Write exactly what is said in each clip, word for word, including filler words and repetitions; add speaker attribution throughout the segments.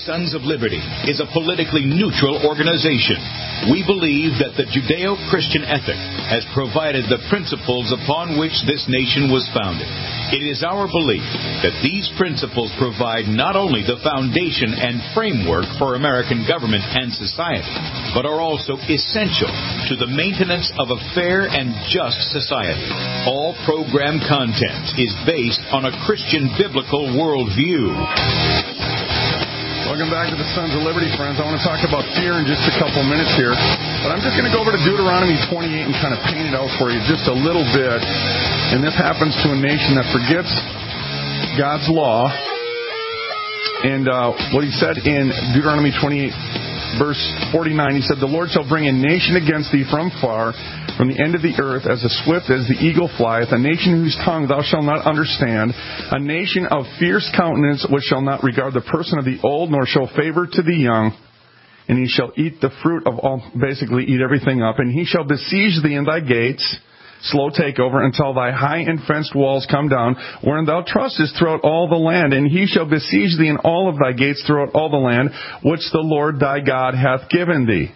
Speaker 1: Sons of Liberty is a politically neutral organization. We believe that the Judeo-Christian ethic has provided the principles upon which this nation was founded. It is our belief that these principles provide not only the foundation and framework for American government and society, but are also essential to the maintenance of a fair and just society. All program content is based on a Christian biblical worldview.
Speaker 2: Welcome back to the Sons of Liberty, friends. I want to talk about fear in just a couple minutes here. But I'm just going to go over to Deuteronomy twenty-eight and kind of paint it out for you just a little bit. And this happens to a nation that forgets God's law. And uh, what he said in Deuteronomy twenty-eight, verse forty-nine, he said, "The Lord shall bring a nation against thee from far, from the end of the earth, as a swift as the eagle flieth, a nation whose tongue thou shalt not understand, a nation of fierce countenance, which shall not regard the person of the old, nor show favor to the young. And he shall eat the fruit of all," basically eat everything up, "and he shall besiege thee in thy gates," slow takeover, "until thy high and fenced walls come down, wherein thou trustest throughout all the land. And he shall besiege thee in all of thy gates throughout all the land, which the Lord thy God hath given thee."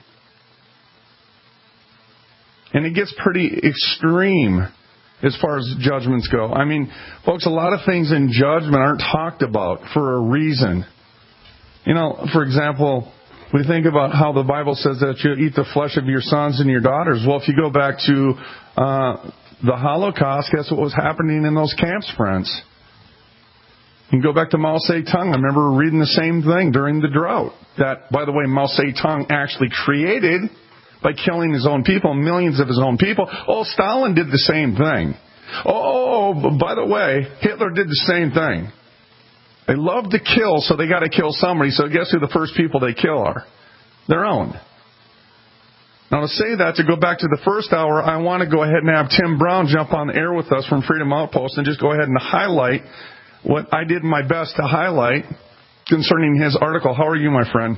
Speaker 2: And it gets pretty extreme as far as judgments go. I mean, folks, a lot of things in judgment aren't talked about for a reason. You know, for example, we think about how the Bible says that you eat the flesh of your sons and your daughters. Well, if you go back to uh, the Holocaust, guess what was happening in those camps, friends? You can go back to Mao Zedong. I remember reading the same thing during the drought. That, by the way, Mao Zedong actually created by killing his own people, millions of his own people. Oh, Stalin did the same thing. Oh, by the way, Hitler did the same thing. They love to kill, so they got to kill somebody. So guess who the first people they kill are? Their own. Now, to say that, to go back to the first hour, I want to go ahead and have Tim Brown jump on the air with us from Freedom Outpost and just go ahead and highlight what I did my best to highlight concerning his article. How are you, my friend?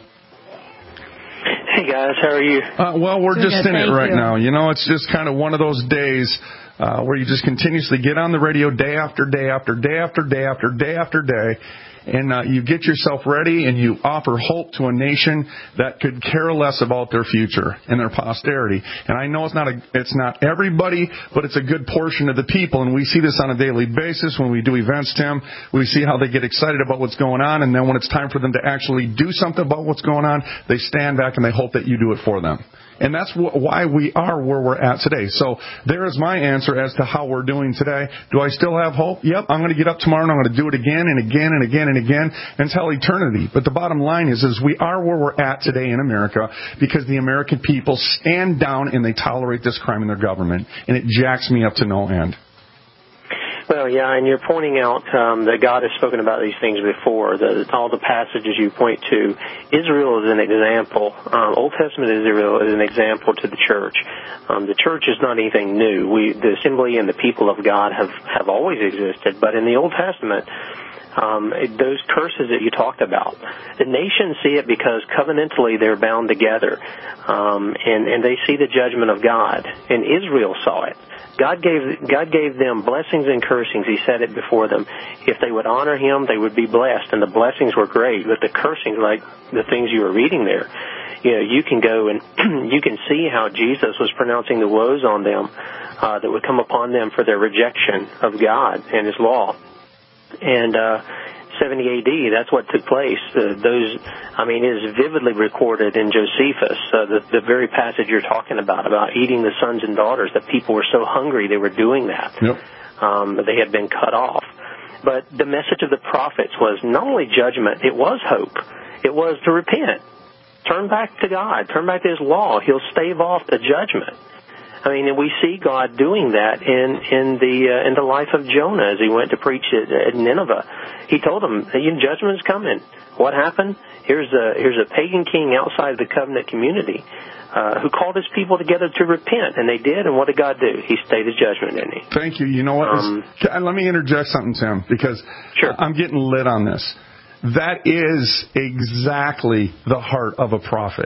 Speaker 3: Hey, guys. How are you?
Speaker 2: Uh, well, we're
Speaker 4: Good,
Speaker 2: just in it right
Speaker 4: you.
Speaker 2: now. You know, it's just kind of one of those days uh, where you just continuously get on the radio day after day after day after day after day after day, and uh, you get yourself ready and you offer hope to a nation that could care less about their future and their posterity. And I know it's not a, it's not everybody, but it's a good portion of the people. And we see this on a daily basis when we do events, Tim. We see how they get excited about what's going on, and then when it's time for them to actually do something about what's going on, they stand back and they hope that you do it for them. And that's wh- why we are where we're at today. So there is my answer as to how we're doing today. Do I still have hope? Yep, I'm going to get up tomorrow and I'm going to do it again and again and again and again until eternity. But the bottom line is, is we are where we're at today in America because the American people stand down and they tolerate this crime in their government. And it jacks me up to no end.
Speaker 3: Well, yeah, and you're pointing out um, that God has spoken about these things before. The, all the passages you point to, Israel is an example. Um, Old Testament Israel is an example to the church. Um, the church is not anything new. We, the assembly and the people of God have, have always existed. But in the Old Testament, um, those curses that you talked about, the nations see it because covenantally they're bound together. Um, and, and they see the judgment of God. And Israel saw it. God gave God gave them blessings and cursings. He said it before them. If they would honor Him, they would be blessed, and the blessings were great. But the cursings, like the things you were reading there, you know, you can go and you can see how Jesus was pronouncing the woes on them uh, that would come upon them for their rejection of God and His law. And uh, seventy A D, that's what took place. Uh, those, I mean, it is vividly recorded in Josephus, uh, the, the very passage you're talking about, about eating the sons and daughters, that people were so hungry they were doing that.
Speaker 2: Yep.
Speaker 3: Um, they had been cut off. But the message of the prophets was not only judgment, it was hope. It was to repent. Turn back to God. Turn back to His law. He'll stave off the judgment. I mean, and we see God doing that in in the uh, in the life of Jonah as he went to preach at, at Nineveh. He told them, "Your judgment's coming." What happened? Here's a here's a pagan king outside the covenant community uh, who called his people together to repent, and they did. And what did God do? He stayed His judgment, didn't He?
Speaker 2: Thank you. You know what? Um, Let me interject something, Tim, because
Speaker 3: sure.
Speaker 2: I'm getting lit on this. That is exactly the heart of a prophet.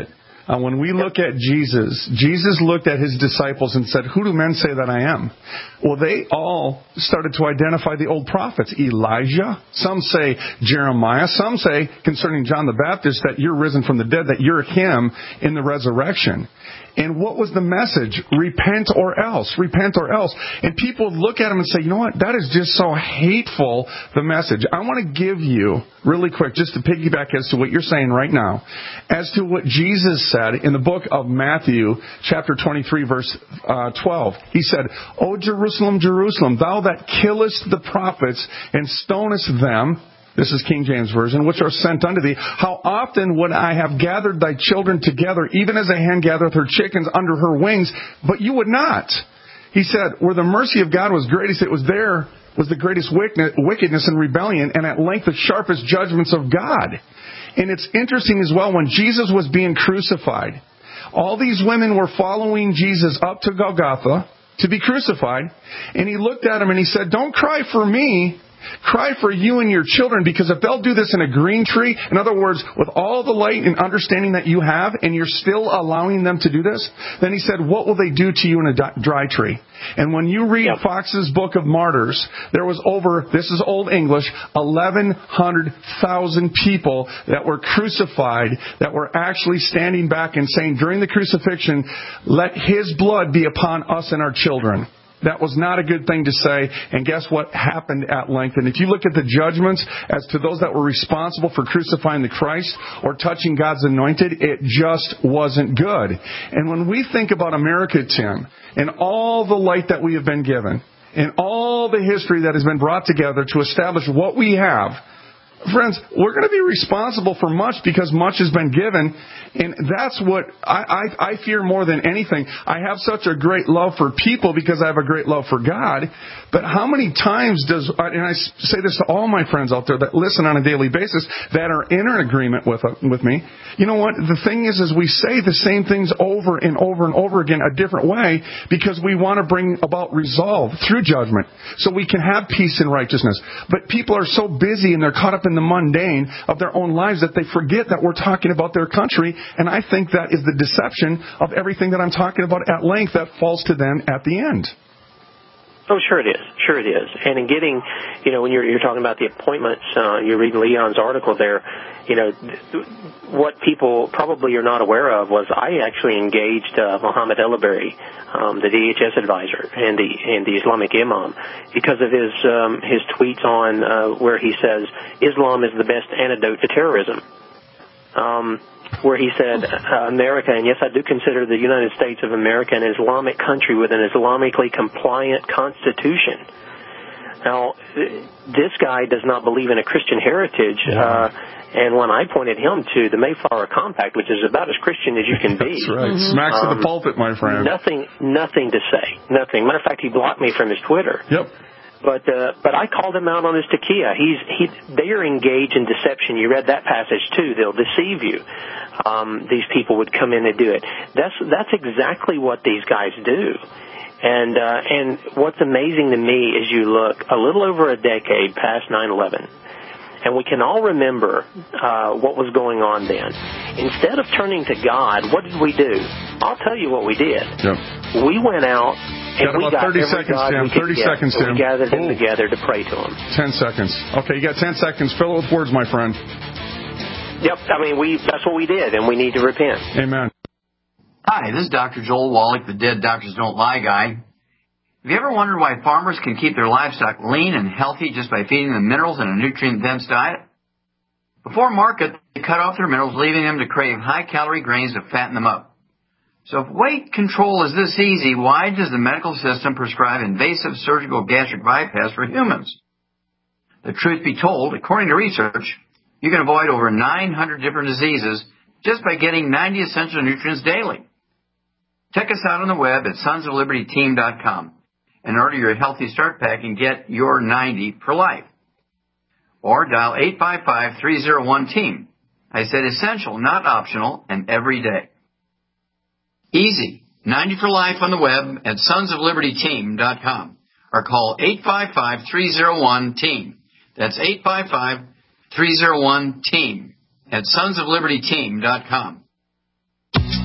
Speaker 2: Uh, when we look at Jesus, Jesus looked at his disciples and said, who do men say that I am? Well, they all started to identify the old prophets. Elijah, some say Jeremiah, some say concerning John the Baptist that you're risen from the dead, that you're him in the resurrection. And what was the message? Repent or else. Repent or else. And people look at him and say, you know what? That is just so hateful, the message. I want to give you, really quick, just to piggyback as to what you're saying right now, as to what Jesus said in the book of Matthew, chapter twenty-three, verse uh, twelve. He said, O Jerusalem, Jerusalem, thou that killest the prophets and stonest them, this is King James Version, which are sent unto thee. How often would I have gathered thy children together, even as a hen gathereth her chickens under her wings, but you would not. He said, where the mercy of God was greatest, it was there was the greatest wickedness and rebellion, and at length the sharpest judgments of God. And it's interesting as well, when Jesus was being crucified, all these women were following Jesus up to Golgotha to be crucified, and he looked at them and he said, don't cry for me, cry for you and your children, because if they'll do this in a green tree, in other words, with all the light and understanding that you have, and you're still allowing them to do this, then he said, what will they do to you in a dry tree? And when you read yep. Fox's Book of Martyrs, there was over, this is Old English, eleven hundred thousand people that were crucified, that were actually standing back and saying during the crucifixion, let his blood be upon us and our children. That was not a good thing to say, and guess what happened at length? And if you look at the judgments as to those that were responsible for crucifying the Christ or touching God's anointed, it just wasn't good. And when we think about America, Tim, and all the light that we have been given, and all the history that has been brought together to establish what we have, friends, we're going to be responsible for much because much has been given, and that's what I, I, I fear more than anything. I have such a great love for people because I have a great love for God, but how many times does, and I say this to all my friends out there that listen on a daily basis that are in an agreement with with me, you know what, the thing is, is we say the same things over and over and over again a different way because we want to bring about resolve through judgment so we can have peace and righteousness. But people are so busy and they're caught up in the mundane of their own lives that they forget that we're talking about their country, and I think that is the deception of everything that I'm talking about at length that falls to them at the end.
Speaker 3: Oh, sure it is. Sure it is. And in getting, you know, when you're, you're talking about the appointments, uh, you're reading Leon's article there, you know, th- what people probably are not aware of was I actually engaged uh, Mohammed Elleberry, um, the D H S advisor and the and the Islamic imam, because of his um, his tweets on uh, where he says Islam is the best antidote to terrorism. Um, where he said, uh, America, and yes, I do consider the United States of America an Islamic country with an Islamically compliant constitution. Now, this guy does not believe in a Christian heritage, uh, and when I pointed him to the Mayflower Compact, which is about as Christian as you can be.
Speaker 2: That's right. Mm-hmm. Smacks um, to the pulpit, my friend.
Speaker 3: Nothing, nothing to say. Nothing. Matter of fact, he blocked me from his Twitter.
Speaker 2: Yep.
Speaker 3: But uh, but I called him out on his takia. He's he they are engaged in deception. You read that passage too. They'll deceive you. Um, these people would come in and do it. That's that's exactly what these guys do. And uh, and what's amazing to me is you look a little over a decade past nine eleven, and we can all remember uh, what was going on then. Instead of turning to God, what did we do? I'll tell you what we did.
Speaker 2: Yep.
Speaker 3: We went out. And
Speaker 2: got
Speaker 3: we
Speaker 2: about
Speaker 3: got
Speaker 2: thirty seconds, Tim. thirty
Speaker 3: get,
Speaker 2: seconds, Tim.
Speaker 3: We gathered them
Speaker 2: Ooh.
Speaker 3: together to pray to him.
Speaker 2: Ten seconds. Okay, you got ten seconds. Fill it with words, my friend.
Speaker 3: Yep. I mean, we that's what we did, and we need to repent.
Speaker 2: Amen.
Speaker 4: Hi, this is Doctor Joel Wallach, the Dead Doctors Don't Lie guy. Have you ever wondered why farmers can keep their livestock lean and healthy just by feeding them minerals in a nutrient-dense diet? Before market, they cut off their minerals, leaving them to crave high-calorie grains to fatten them up. So if weight control is this easy, why does the medical system prescribe invasive surgical gastric bypass for humans? The truth be told, according to research, you can avoid over nine hundred different diseases just by getting ninety essential nutrients daily. Check us out on the web at sons of liberty team dot com and order your Healthy Start Pack and get your ninety for life. Or dial eight five five, three oh one, team. I said essential, not optional, and every day. Easy. ninety for life on the web at sons of liberty team dot com or call eight five five, three oh one, team. That's eight five five, three oh one, team at sons of liberty team dot com.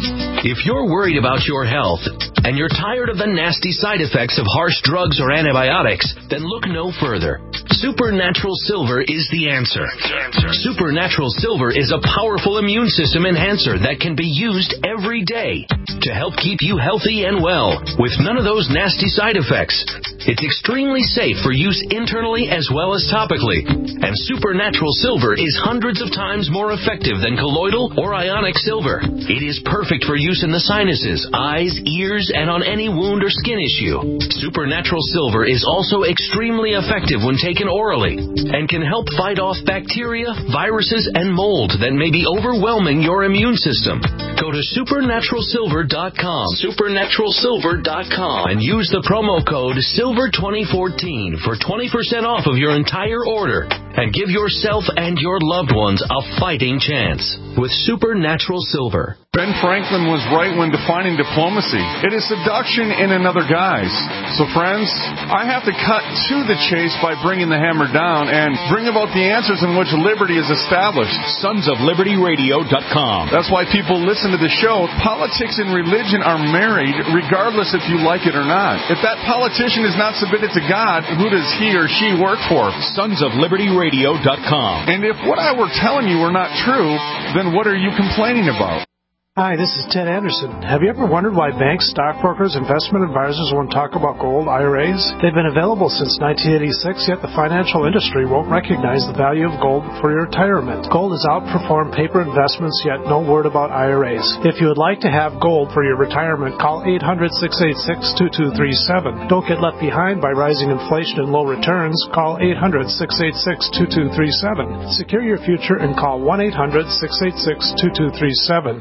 Speaker 5: If you're worried about your health and you're tired of the nasty side effects of harsh drugs or antibiotics, then look no further. Supernatural Silver is the answer. Supernatural Silver is a powerful immune system enhancer that can be used every day to help keep you healthy and well with none of those nasty side effects. It's extremely safe for use internally as well as topically. And Supernatural Silver is hundreds of times more effective than colloidal or ionic silver. It is perfect for use in the sinuses, eyes, ears, and on any wound or skin issue. Supernatural Silver is also extremely effective when taken orally and can help fight off bacteria, viruses, and mold that may be overwhelming your immune system. Go to supernatural silver dot com, supernatural silver dot com, and use the promo code silver twenty fourteen for twenty percent off of your entire order and give yourself and your loved ones a fighting chance with Supernatural Silver.
Speaker 2: Ben Franklin was right when defining diplomacy. It is seduction in another guise. So, friends, I have to cut to the chase by bringing the hammer down and bring about the answers in which liberty is established.
Speaker 1: sons of liberty radio dot com.
Speaker 2: That's why people listen to the show. Politics and religion are married, regardless if you like it or not. If that politician is not submitted to God, who does he or she work for?
Speaker 1: sons of liberty radio dot com.
Speaker 2: And if what I were telling you were not true, then what are you complaining about?
Speaker 6: Hi, this is Ted Anderson. Have you ever wondered why banks, stockbrokers, investment advisors won't talk about gold I R As? They've been available since nineteen eighty-six, yet the financial industry won't recognize the value of gold for your retirement. Gold has outperformed paper investments, yet no word about I R As. If you would like to have gold for your retirement, call eight hundred, six eight six, two two three seven. Don't get left behind by rising inflation and low returns. Call eight hundred, six eight six, two two three seven. Secure your future and call one eight hundred, six eight six, two two three seven.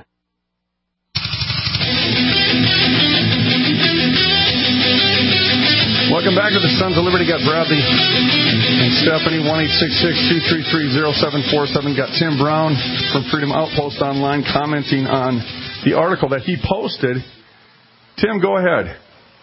Speaker 2: Welcome back to the Sons of Liberty. Got Bradley and Stephanie, one eight six six, two three three, zero seven four seven. Got Tim Brown from Freedom Outpost Online commenting on the article that he posted. Tim, go ahead.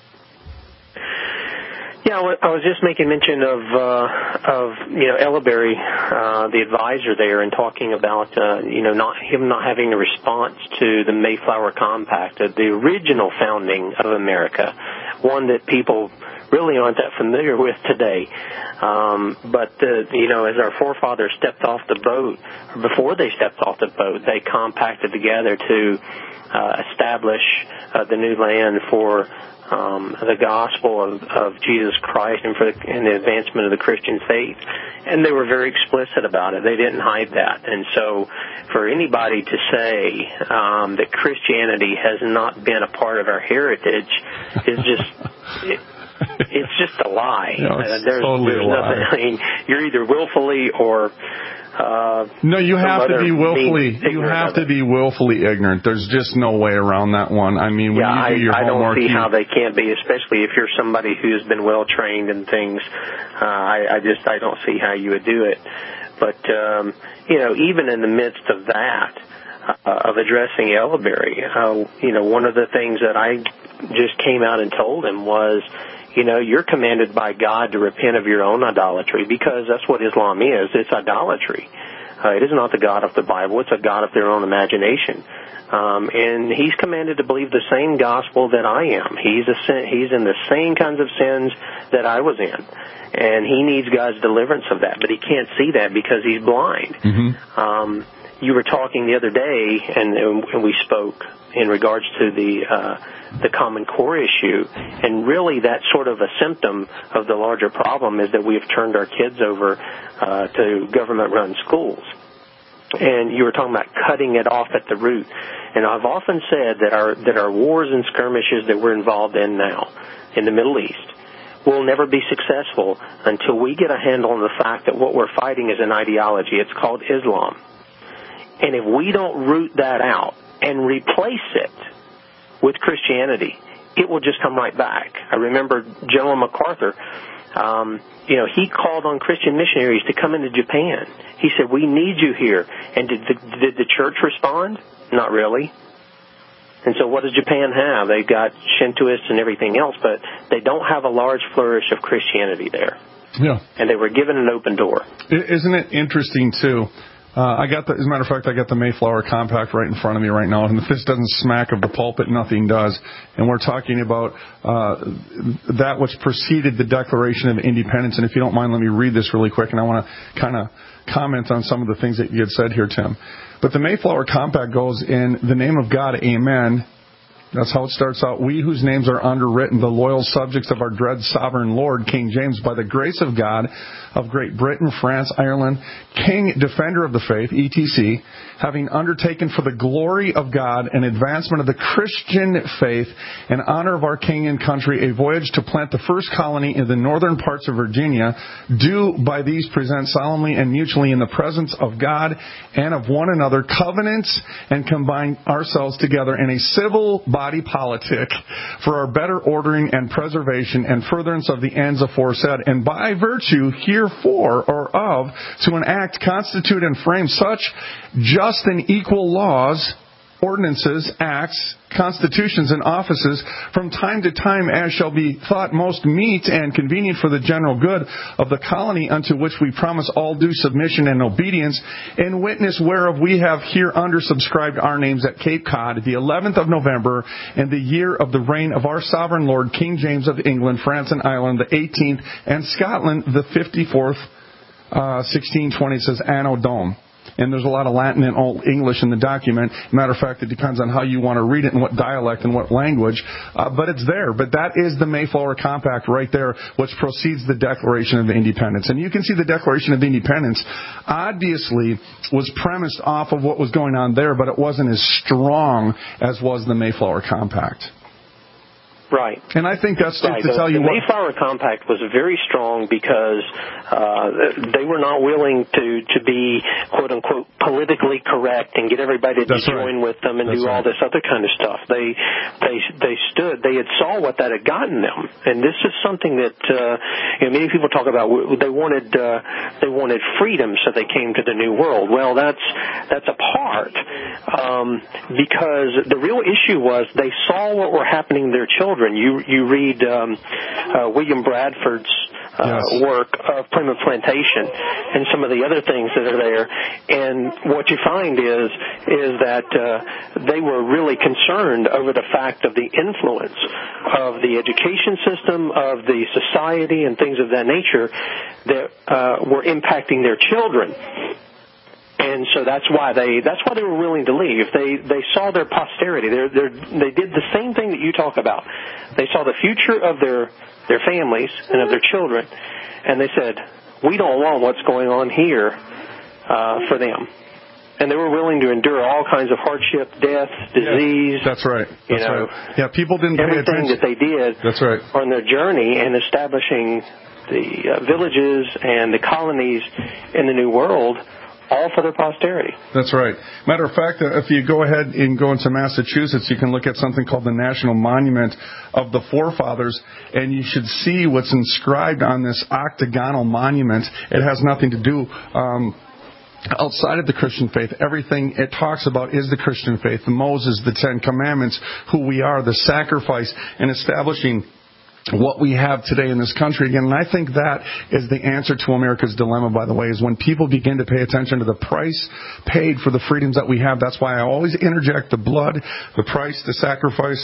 Speaker 3: Yeah, I was just making mention of, uh, of you know, Elleberry, uh, the advisor there, and talking about, uh, you know, not him not having a response to the Mayflower Compact, uh, the original founding of America, one that people really aren't that familiar with today. Um, but, uh, you know, as our forefathers stepped off the boat, or before they stepped off the boat, they compacted together to uh, establish uh, the new land for Um, the gospel of, of Jesus Christ and for the, and the advancement of the Christian faith. And they were very explicit about it. They didn't hide that. And so for anybody to say um, that Christianity has not been a part of our heritage is just... It, it's just a lie.
Speaker 2: No, it's
Speaker 3: uh, there's,
Speaker 2: totally
Speaker 3: there's
Speaker 2: a lie.
Speaker 3: nothing. I mean, you're either willfully or uh,
Speaker 2: no. You have to be willfully. You have to
Speaker 3: it.
Speaker 2: be willfully ignorant. There's just no way around that one. I mean, when
Speaker 3: yeah,
Speaker 2: you do your
Speaker 3: I, I
Speaker 2: homework,
Speaker 3: don't see
Speaker 2: you...
Speaker 3: how they can't be, especially if you're somebody who's been well trained in things. Uh, I, I just I don't see how you would do it. But um, you know, even in the midst of that. Uh, of addressing Elleberry, uh, you know, one of the things that I just came out and told him was, you know, you're commanded by God to repent of your own idolatry, because that's what Islam is. It's idolatry. Uh, it is not the God of the Bible. It's a God of their own imagination. Um, and he's commanded to believe the same gospel that I am. He's a sin, he's in the same kinds of sins that I was in. And he needs God's deliverance of that, but he can't see that because he's blind. Mm-hmm. Um, you were talking the other day, and, and we spoke in regards to the uh, the Common Core issue, and really that's sort of a symptom of the larger problem is that we have turned our kids over uh, to government-run schools. And you were talking about cutting it off at the root. And I've often said that our that our wars and skirmishes that we're involved in now in the Middle East will never be successful until we get a handle on the fact that what we're fighting is an ideology. It's called Islam. And if we don't root that out and replace it with Christianity, it will just come right back. I remember General MacArthur, um, you know, he called on Christian missionaries to come into Japan. He said, we need you here. And did the, did the church respond? Not really. And so what does Japan have? They've got Shintoists and everything else, but they don't have a large flourish of Christianity there.
Speaker 2: Yeah.
Speaker 3: And they were given an open door.
Speaker 2: Isn't it interesting, too? Uh, I got the, as a matter of fact, I got the Mayflower Compact right in front of me right now, and if this doesn't smack of the pulpit, nothing does. And we're talking about uh, that which preceded the Declaration of Independence. And if you don't mind, let me read this really quick, and I want to kind of comment on some of the things that you had said here, Tim. But the Mayflower Compact goes, in the name of God, amen. That's how it starts out. We whose names are underwritten, the loyal subjects of our dread sovereign Lord, King James, by the grace of God, of Great Britain, France, Ireland, King, defender of the faith, et cetera, having undertaken for the glory of God and advancement of the Christian faith and honor of our King and country, a voyage to plant the first colony in the northern parts of Virginia, do by these present solemnly and mutually in the presence of God and of one another covenants and combine ourselves together in a civil body politic for our better ordering and preservation and furtherance of the ends aforesaid, and by virtue herefore or of to enact, constitute, and frame such just and equal laws, ordinances, acts, constitutions, and offices from time to time as shall be thought most meet and convenient for the general good of the colony, unto which we promise all due submission and obedience, in witness whereof we have here under subscribed our names at Cape Cod, the eleventh of November, in the year of the reign of our sovereign Lord, King James of England, France, and Ireland, the eighteenth, and Scotland, the fifty-fourth, uh, sixteen twenty, it says Anno Dom. And there's a lot of Latin and Old English in the document. Matter of fact, it depends on how you want to read it and what dialect and what language. Uh, but it's there. But that is the Mayflower Compact right there, which precedes the Declaration of Independence. And you can see the Declaration of Independence obviously was premised off of what was going on there, but it wasn't as strong as was the Mayflower Compact.
Speaker 3: Right.
Speaker 2: And I think that's
Speaker 3: right.
Speaker 2: to
Speaker 3: the,
Speaker 2: tell you
Speaker 3: the
Speaker 2: what...
Speaker 3: The Mayflower Compact was very strong because uh, they were not willing to, to be, quote-unquote, politically correct and get everybody to
Speaker 2: that's
Speaker 3: join
Speaker 2: right.
Speaker 3: with them and
Speaker 2: that's
Speaker 3: do all
Speaker 2: right.
Speaker 3: this other kind of stuff. They they they stood, they had saw what that had gotten them. And this is something that, uh, you know, many people talk about. They wanted uh, they wanted freedom, so they came to the New World. Well, that's, that's a part um, because the real issue was they saw what were happening to their children. You you read um, uh, William Bradford's uh,
Speaker 2: yes.
Speaker 3: work of Plymouth Plantation and some of the other things that are there, and what you find is is that uh, they were really concerned over the fact of the influence of the education system, of the society, and things of that nature that uh, were impacting their children. And so that's why they that's why they were willing to leave. They they saw their posterity. They're, they're, they did the same thing that you talk about. They saw the future of their their families and of their children, and they said, "We don't want what's going on here uh, for them." And they were willing to endure all kinds of hardship, death, disease.
Speaker 2: Yeah, that's right. That's
Speaker 3: you know,
Speaker 2: right. Yeah, people didn't pay
Speaker 3: everything
Speaker 2: attention.
Speaker 3: that they did.
Speaker 2: That's right.
Speaker 3: On their journey and establishing the uh, villages and the colonies in the New World. All for their posterity.
Speaker 2: That's right. Matter of fact, if you go ahead and go into Massachusetts, you can look at something called the National Monument of the Forefathers, and you should see what's inscribed on this octagonal monument. It has nothing to do um, outside of the Christian faith. Everything it talks about is the Christian faith, the Moses, the Ten Commandments, who we are, the sacrifice, and establishing what we have today in this country again. And I think that is the answer to America's dilemma, by the way, is when people begin to pay attention to the price paid for the freedoms that we have. That's why I always interject the blood, the price, the sacrifice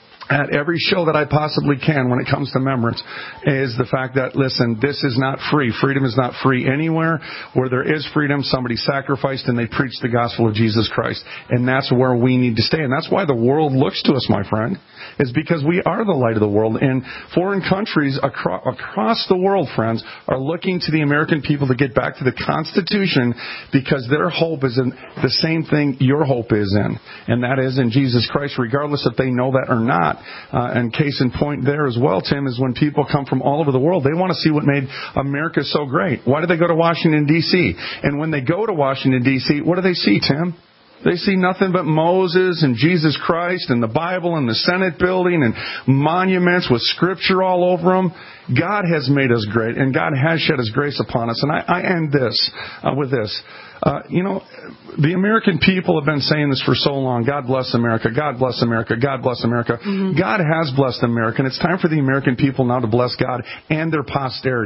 Speaker 2: at every show that I possibly can when it comes to remembrance, is the fact that, listen, this is not free. Freedom is not free anywhere. Where there is freedom, somebody sacrificed and they preached the gospel of Jesus Christ. And that's where we need to stay. And that's why the world looks to us, my friend, is because we are the light of the world. And foreign countries across, across the world, friends, are looking to the American people to get back to the Constitution because their hope is in the same thing your hope is in. And that is in Jesus Christ, regardless if they know that or not. Uh, and case in point there as well, Tim, is when people come from all over the world, they want to see what made America so great. Why do they go to Washington, D C? And when they go to Washington, D C, what do they see, Tim? They see nothing but Moses and Jesus Christ and the Bible and the Senate building and monuments with Scripture all over them. God has made us great, and God has shed His grace upon us. And I, I end this uh, with this. Uh, you know, the American people have been saying this for so long. God bless America. God bless America. God bless America. Mm-hmm. God has blessed America, and it's time for the American people now to bless God and their posterity.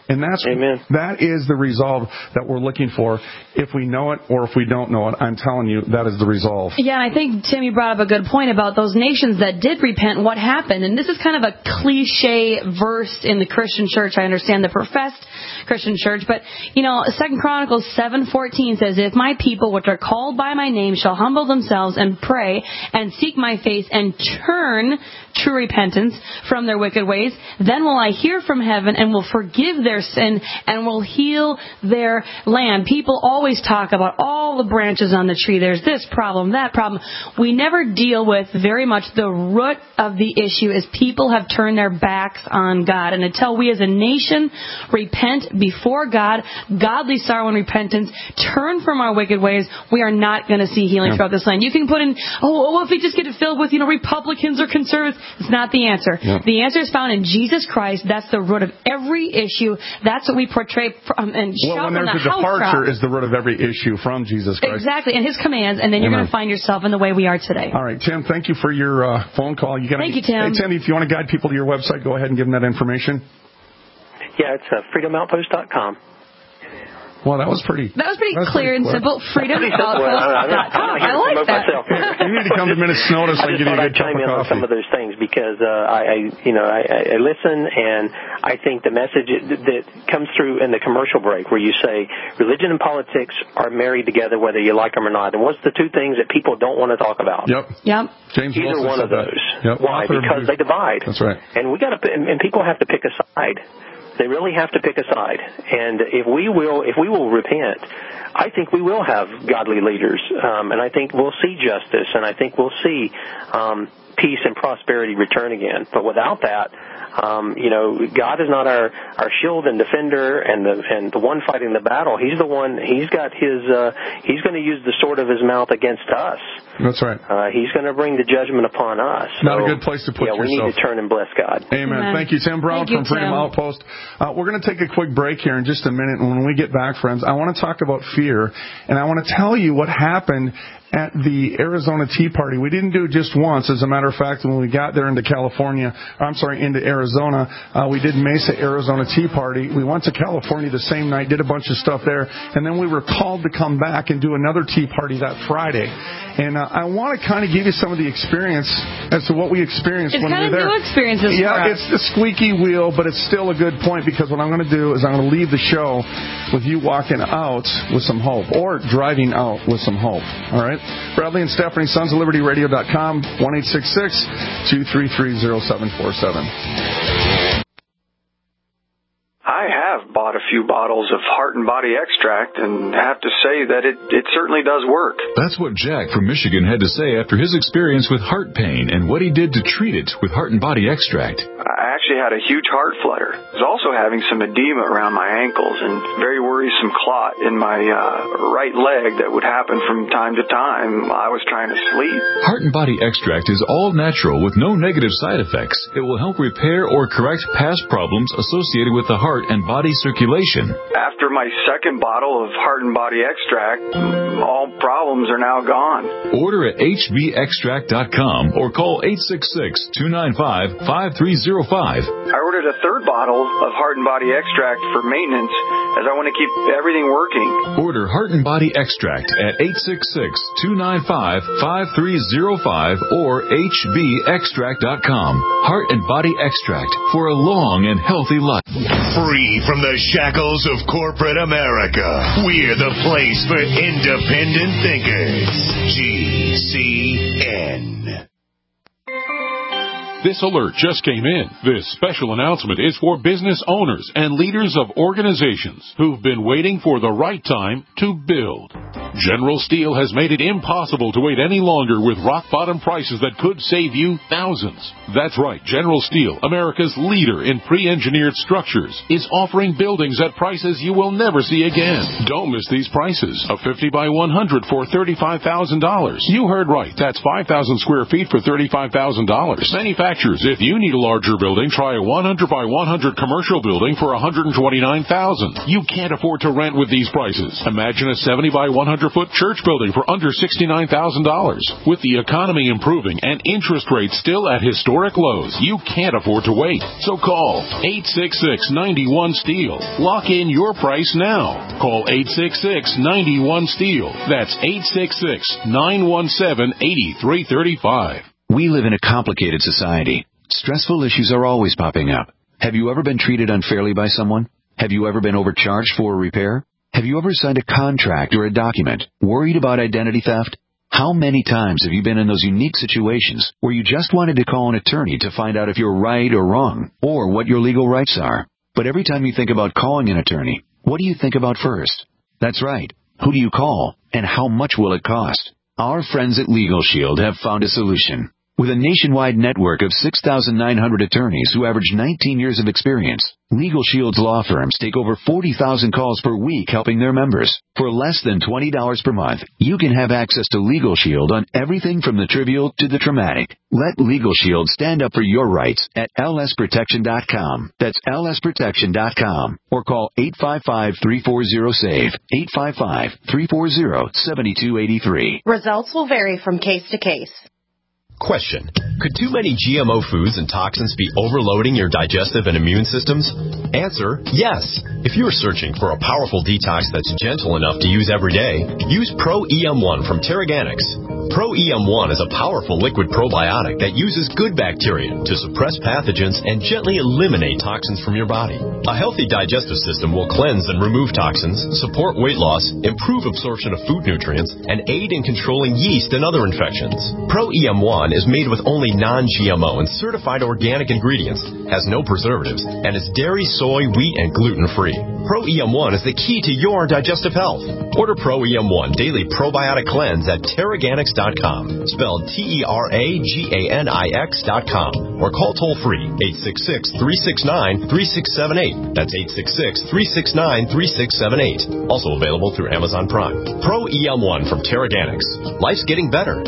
Speaker 2: And that's
Speaker 3: Amen.
Speaker 2: that is the resolve that we're looking for. If we know it or if we don't know it, I'm telling you, that is the resolve.
Speaker 7: Yeah, and I think, Tim, you brought up a good point about those nations that did repent and what happened. And this is kind of a cliche verse in the Christian church. I understand the professed Christian church. But, you know, Second Chronicles seven fourteen says, if my people, which are called by my name, shall humble themselves and pray and seek my face and turn true repentance from their wicked ways, then will I hear from heaven and will forgive their sin and will heal their land. People always talk about all the branches on the tree. There's this problem, that problem. We never deal with very much the root of the issue is people have turned their backs on God. And until we as a nation repent before God, godly sorrow and repentance, turn from our wicked ways, we are not going to see healing yeah. throughout this land. You can put in, oh, oh, if we just get it filled with, you know, Republicans or conservatives, it's not the answer. Yeah. The answer is found in Jesus Christ. That's the root of every issue. That's what we portray from, and
Speaker 2: well,
Speaker 7: shove
Speaker 2: when there's
Speaker 7: in the
Speaker 2: a departure
Speaker 7: house
Speaker 2: is the root of every issue from Jesus Christ.
Speaker 7: Exactly, and His commands, and then you're going to find yourself in the way we are today.
Speaker 2: All right, Tim, thank you for your uh, phone call. You gotta,
Speaker 7: thank you, Tim.
Speaker 2: Hey, Tim, if you want to guide people to your website, go ahead and give them that information.
Speaker 3: Yeah, it's uh, freedom outpost dot com.
Speaker 2: Well, that was pretty.
Speaker 7: That was pretty
Speaker 2: was
Speaker 7: clear
Speaker 2: pretty
Speaker 7: and simple. freedom outpost dot com. I like that.
Speaker 2: You need to come to Minute's Notice and give you a good cup
Speaker 3: chime in
Speaker 2: of
Speaker 3: on
Speaker 2: coffee.
Speaker 3: some of those things because uh, I, I, you know, I, I listen and I think the message that comes through in the commercial break where you say religion and politics are married together whether you like them or not. And what's the two things that people don't want to talk about?
Speaker 2: Yep.
Speaker 7: Yep.
Speaker 2: James
Speaker 3: Either
Speaker 2: Wilson
Speaker 3: one of
Speaker 2: said
Speaker 3: those.
Speaker 2: Yep.
Speaker 3: Why? Because they divide.
Speaker 2: That's right.
Speaker 3: And we got to, and people have to pick a side. They really have to pick a side. And if we will, if we will repent, I think we will have godly leaders. Um, and I think we'll see justice. And I think we'll see um, peace and prosperity return again. But without that, um, you know, God is not our, our shield and defender and the and the one fighting the battle. He's the one. He's got his. Uh, he's going to use the sword of his mouth against us.
Speaker 2: That's right.
Speaker 3: Uh, he's going to bring the judgment upon us.
Speaker 2: Not
Speaker 3: so,
Speaker 2: a good place to put
Speaker 3: yeah,
Speaker 2: yourself.
Speaker 3: we need to turn and bless God.
Speaker 2: Amen.
Speaker 7: Amen.
Speaker 2: Thank you, Tim Brown
Speaker 7: Thank
Speaker 2: from
Speaker 7: you,
Speaker 2: Freedom
Speaker 7: Tim.
Speaker 2: Outpost. Uh, we're going to take a quick break here in just a minute. And when we get back, friends, I want to talk about fear. And I want to tell you what happened at the Arizona Tea Party. We didn't do it just once. As a matter of fact, when we got there into California, I'm sorry, into Arizona, uh, we did Mesa, Arizona Tea Party. We went to California the same night, did a bunch of stuff there, and then we were called to come back and do another Tea Party that Friday. And uh, I want to kind of give you some of the experience as to what we experienced
Speaker 7: it's
Speaker 2: when we were there.
Speaker 7: It's kind of new experiences
Speaker 2: Yeah,
Speaker 7: for us.
Speaker 2: it's the squeaky wheel, but it's still a good point because what I'm going to do is I'm going to leave the show with you walking out with some hope or driving out with some hope. All right? Bradley and Stephanie, sons of liberty radio dot com, one eight six six, two three three, zero seven four seven.
Speaker 8: I have bought a few bottles of Heart and Body Extract and have to say that it, it certainly does work.
Speaker 9: That's what Jack from Michigan had to say after his experience with heart pain and what he did to treat it with Heart and Body Extract.
Speaker 8: I actually had a huge heart flutter. I was also having some edema around my ankles and very worrisome clot in my uh, right leg that would happen from time to time while I was trying to sleep.
Speaker 9: Heart and Body Extract is all natural with no negative side effects. It will help repair or correct past problems associated with the heart and body circulation.
Speaker 8: After my second bottle of Heart and Body Extract, all problems are now gone.
Speaker 9: Order at H B extract dot com or call eight six six, two nine five, five three zero five.
Speaker 8: I ordered a third bottle of Heart and Body Extract for maintenance as I want to keep everything working.
Speaker 9: Order Heart and Body Extract at eight six six, two nine five, five three zero five or H B extract dot com. Heart and Body Extract for a long and healthy life.
Speaker 10: Free from the shackles of corporate America, we're the place for independent thinkers. G C N.
Speaker 11: This alert just came in. This special announcement is for business owners and leaders of organizations who've been waiting for the right time to build. General Steel has made it impossible to wait any longer with rock-bottom prices that could save you thousands. That's right. General Steel, America's leader in pre-engineered structures, is offering buildings at prices you will never see again. Don't miss these prices. A fifty by one hundred for thirty-five thousand dollars. You heard right. That's five thousand square feet for thirty-five thousand dollars. Manufacturers, if you need a larger building, try a one hundred by one hundred commercial building for one hundred twenty-nine thousand dollars. You can't afford to rent with these prices. Imagine a seventy by one hundred foot church building for under sixty-nine thousand dollars. With the economy improving and interest rates still at historic lows, you can't afford to wait. So call eight six six, nine one, STEEL. Lock in your price now. Call eight six six, nine one, STEEL. That's eight six six, nine one seven, eight three three five.
Speaker 12: We live in a complicated society. Stressful issues are always popping up. Have you ever been treated unfairly by someone? Have you ever been overcharged for a repair? Have you ever signed a contract or a document worried about identity theft? How many times have you been in those unique situations where you just wanted to call an attorney to find out if you're right or wrong, or what your legal rights are? But every time you think about calling an attorney, what do you think about first? That's right. Who do you call, and how much will it cost? Our friends at Legal Shield have found a solution. With a nationwide network of six thousand nine hundred attorneys who average nineteen years of experience, Legal Shield's law firms take over forty thousand calls per week helping their members. For less than twenty dollars per month, you can have access to Legal Shield on everything from the trivial to the traumatic. Let Legal Shield stand up for your rights at L S protection dot com. That's L S protection dot com. Or call eight five five, three four zero, S A V E, eight five five, three four zero, seven two eight three.
Speaker 13: Results will vary from case to case.
Speaker 14: Question. Could too many G M O foods and toxins be overloading your digestive and immune systems? Answer, yes. If you are searching for a powerful detox that's gentle enough to use every day, use Pro E M one from Terraganics. Pro E M one is a powerful liquid probiotic that uses good bacteria to suppress pathogens and gently eliminate toxins from your body. A healthy digestive system will cleanse and remove toxins, support weight loss, improve absorption of food nutrients, and aid in controlling yeast and other infections. Pro E M one is made with only non-G M O and certified organic ingredients, has no preservatives, and is dairy, soy, wheat, and gluten-free. Pro E M one is the key to your digestive health. Order Pro E M one Daily Probiotic Cleanse at Terraganics dot com, spelled T E R A G A N I X dot com, or call toll-free eight six six, three six nine, three six seven eight. That's eight six six, three six nine, three six seven eight. Also available through Amazon Prime. Pro E M one from Terraganics. Life's getting better.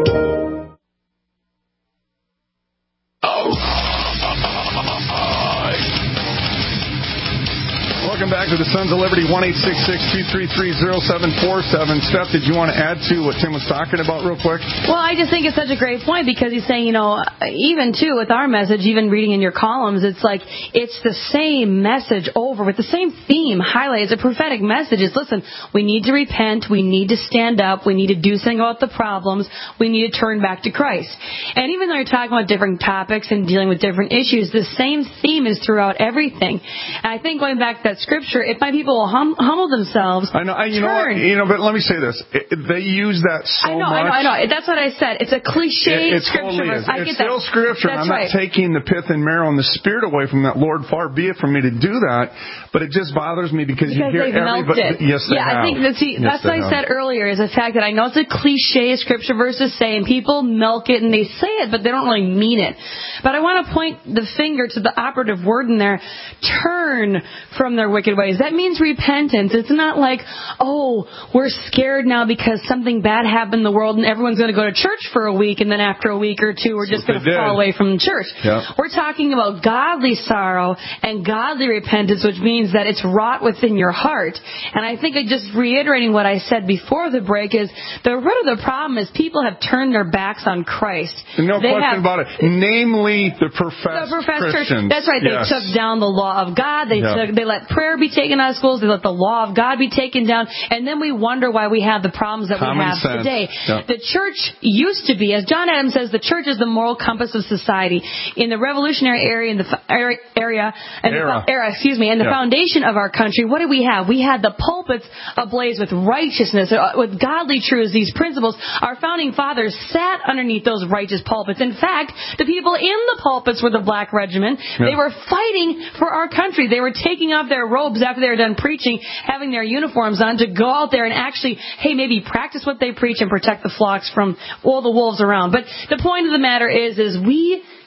Speaker 2: Welcome back to the Sons of Liberty, one eight six six, two three three, zero seven four seven. Steph, did you want to add to what Tim was talking about real quick?
Speaker 7: Well, I just think it's such a great point because he's saying, you know, even too with our message, even reading in your columns, it's like it's the same message over with the same theme highlighted. It's a prophetic message. It's, listen, we need to repent. We need to stand up. We need to do something about the problems. We need to turn back to Christ. And even though you're talking about different topics and dealing with different issues, the same theme is throughout everything. And I think going back to that Scripture, if my people will hum- humble themselves,
Speaker 2: I know, I, you
Speaker 7: turn.
Speaker 2: know what, you know, but let me say this: it, they use that so
Speaker 7: I know,
Speaker 2: much.
Speaker 7: I know, I know. That's what I said. It's a cliche
Speaker 2: it, it
Speaker 7: Scripture
Speaker 2: totally
Speaker 7: verse.
Speaker 2: is.
Speaker 7: I
Speaker 2: It's
Speaker 7: get
Speaker 2: still
Speaker 7: that.
Speaker 2: Scripture.
Speaker 7: That's
Speaker 2: I'm
Speaker 7: right.
Speaker 2: not taking the pith and marrow and the spirit away from that. Lord, far be it from me to do that. But it just bothers me because,
Speaker 7: because
Speaker 2: you hear
Speaker 7: they've
Speaker 2: everybody.
Speaker 7: melted.
Speaker 2: Yes, they
Speaker 7: yeah,
Speaker 2: have.
Speaker 7: I think that's, see,
Speaker 2: yes,
Speaker 7: that's what I
Speaker 2: have.
Speaker 7: said earlier. Is the fact that I know it's a cliche Scripture verse to say, and people milk it and they say it, but they don't really mean it. But I want to point the finger to the operative word in there: turn from their wicked ways. That means repentance. It's not like, oh, we're scared now because something bad happened in the world and everyone's going to go to church for a week, and then after a week or two we're just going to fall away from the church.
Speaker 2: Yeah.
Speaker 7: We're talking about godly sorrow and godly repentance, which means that it's wrought within your heart. And I think just reiterating what I said before the break is the root of the problem is people have turned their backs on Christ.
Speaker 2: No
Speaker 7: they
Speaker 2: question
Speaker 7: have,
Speaker 2: about it. Namely, the professed,
Speaker 7: the professed
Speaker 2: Christians.
Speaker 7: Church. That's right. They
Speaker 2: yes.
Speaker 7: took down the law of God. They
Speaker 2: yeah.
Speaker 7: took, they let prayer be taken out of schools. They let the law of God be taken down. And then we wonder why we have the problems that
Speaker 2: Common
Speaker 7: we have
Speaker 2: sense.
Speaker 7: today.
Speaker 2: Yeah.
Speaker 7: The church used to be, as John Adams says, the church is the moral compass of society. In the revolutionary area, in the area, area and
Speaker 2: era.
Speaker 7: the era, excuse me, and the
Speaker 2: yeah.
Speaker 7: foundation of our country, what did we have? We had the pulpits ablaze with righteousness, with godly truths, these principles. Our founding fathers sat underneath those righteous pulpits. In fact, the people in the pulpits were the Black Regiment.
Speaker 2: Yeah.
Speaker 7: They were fighting for our country. They were taking off their robes after they were done preaching, having their uniforms on to go out there and actually, hey, maybe practice what they preach and protect the flocks from all the wolves around. But the point of the matter is, is we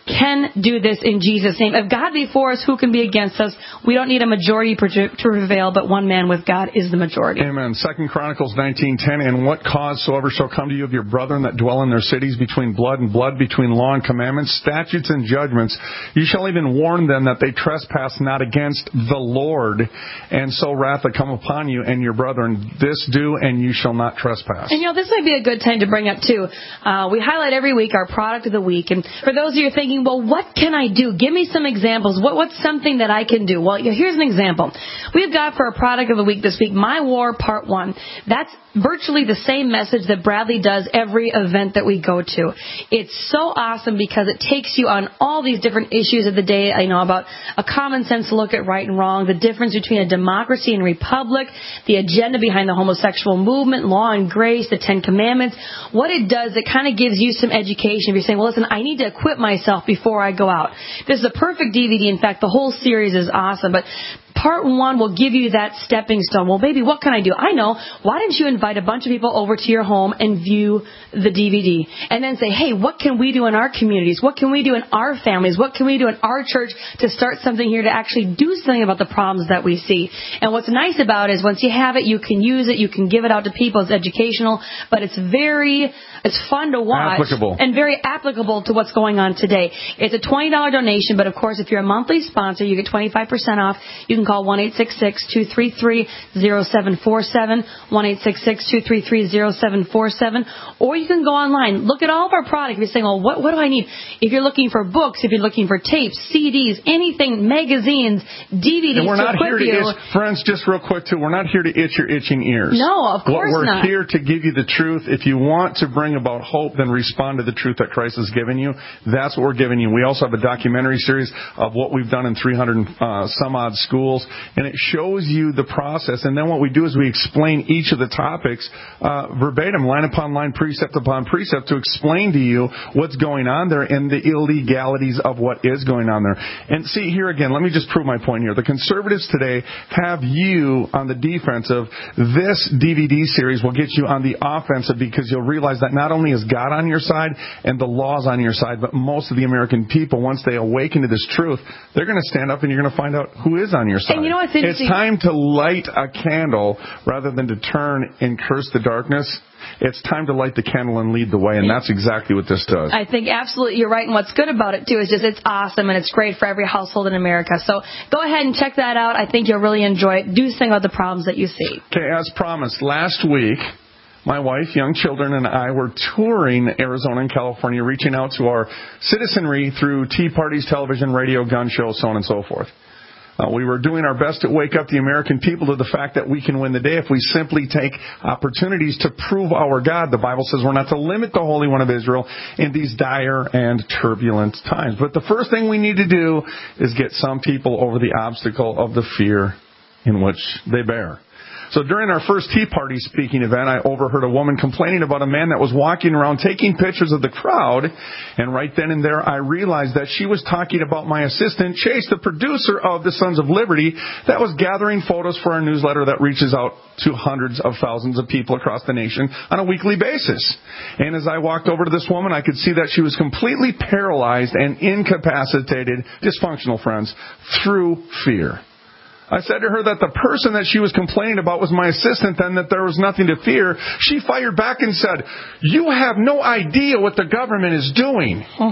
Speaker 7: can do this in Jesus' name. If God be for us, who can be against us? We don't need a majority to prevail, but one man with God is the majority.
Speaker 2: Amen. Second Chronicles nineteen ten. And what cause soever shall come to you of your brethren that dwell in their cities between blood and blood, between law and commandments, statutes and judgments, you shall even warn them that they trespass not against the Lord, and so wrath will come upon you and your brethren. This do, and you shall not trespass.
Speaker 7: And you know, this might be a good time to bring up too. Uh, we highlight every week our product of the week, and for those of you who are thinking, well, what can I do? Give me some examples. What, what's something that I can do? Well, here's an example. We've got for a product of the week this week, My War Part One. That's virtually the same message that Bradley does every event that we go to. It's so awesome because it takes you on all these different issues of the day, you know, about a common sense look at right and wrong, the difference between a democracy and republic, the agenda behind the homosexual movement, law and grace, the Ten Commandments. What it does, it kind of gives you some education. If you're saying, well, listen, I need to equip myself before I go out. This is a perfect D V D. In fact, the whole series is awesome, but Part one will give you that stepping stone. Well, baby, what can I do? I know. Why don't you invite a bunch of people over to your home and view the D V D? And then say, hey, what can we do in our communities? What can we do in our families? What can we do in our church to start something here to actually do something about the problems that we see? And what's nice about it is once you have it, you can use it. You can give it out to people. It's educational, but it's very, it's fun to watch.
Speaker 2: Applicable.
Speaker 7: And very applicable to what's going on today. It's a twenty dollars donation, but of course, if you're a monthly sponsor, you get twenty-five percent off. You can call one eight six six, two three three, zero seven four seven, one eight six six, two three three, zero seven four seven, or you can go online. Look at all of our product. If you're saying, well, what, what do I need? If you're looking for books, if you're looking for tapes, C Ds, anything, magazines, D V Ds,
Speaker 2: and we're not
Speaker 7: to
Speaker 2: here to
Speaker 7: you.
Speaker 2: itch, friends, just real quick too, we're not here to itch your itching ears.
Speaker 7: No, of course
Speaker 2: we're
Speaker 7: not.
Speaker 2: We're here to give you the truth. If you want to bring about hope, then respond to the truth that Christ has given you. That's what we're giving you. We also have a documentary series of what we've done in three hundred uh, some odd schools, and it shows you the process. And then what we do is we explain each of the topics uh, verbatim, line upon line, precept upon precept, to explain to you what's going on there and the illegalities of what is going on there. And see, here again, let me just prove my point here. The conservatives today have you on the defensive. This D V D series will get you on the offensive, because you'll realize that not only is God on your side and the laws on your side, but most of the American people, once they awaken to this truth, they're going to stand up and you're going to find out who is on your side.
Speaker 7: And you know what's interesting?
Speaker 2: It's time to light a candle rather than to turn and curse the darkness. It's time to light the candle and lead the way, and that's exactly what this does.
Speaker 7: I think absolutely you're right, and what's good about it, too, is just it's awesome, and it's great for every household in America. So go ahead and check that out. I think you'll really enjoy it. Do something about the problems that you see.
Speaker 2: Okay, as promised, last week, my wife, young children, and I were touring Arizona and California, reaching out to our citizenry through tea parties, television, radio, gun shows, so on and so forth. Uh, we were doing our best to wake up the American people to the fact that we can win the day if we simply take opportunities to prove our God. The Bible says we're not to limit the Holy One of Israel in these dire and turbulent times. But the first thing we need to do is get some people over the obstacle of the fear in which they bear. So during our first Tea Party speaking event, I overheard a woman complaining about a man that was walking around taking pictures of the crowd. And right then and there, I realized that she was talking about my assistant, Chase, the producer of the Sons of Liberty, that was gathering photos for our newsletter that reaches out to hundreds of thousands of people across the nation on a weekly basis. And as I walked over to this woman, I could see that she was completely paralyzed and incapacitated, dysfunctional, friends, through fear. I said to her that the person that she was complaining about was my assistant, and that there was nothing to fear. She fired back and said, "You have no idea what the government is doing." Huh.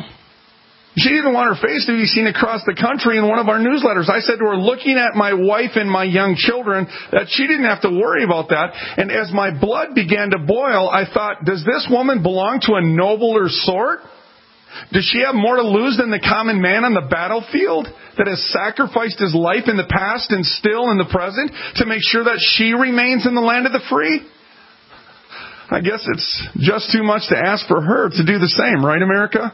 Speaker 2: She didn't want her face to be seen across the country in one of our newsletters. I said to her, looking at my wife and my young children, that she didn't have to worry about that. And as my blood began to boil, I thought, does this woman belong to a nobler sort? Does she have more to lose than the common man on the battlefield that has sacrificed his life in the past and still in the present to make sure that she remains in the land of the free? I guess it's just too much to ask for her to do the same, right, America?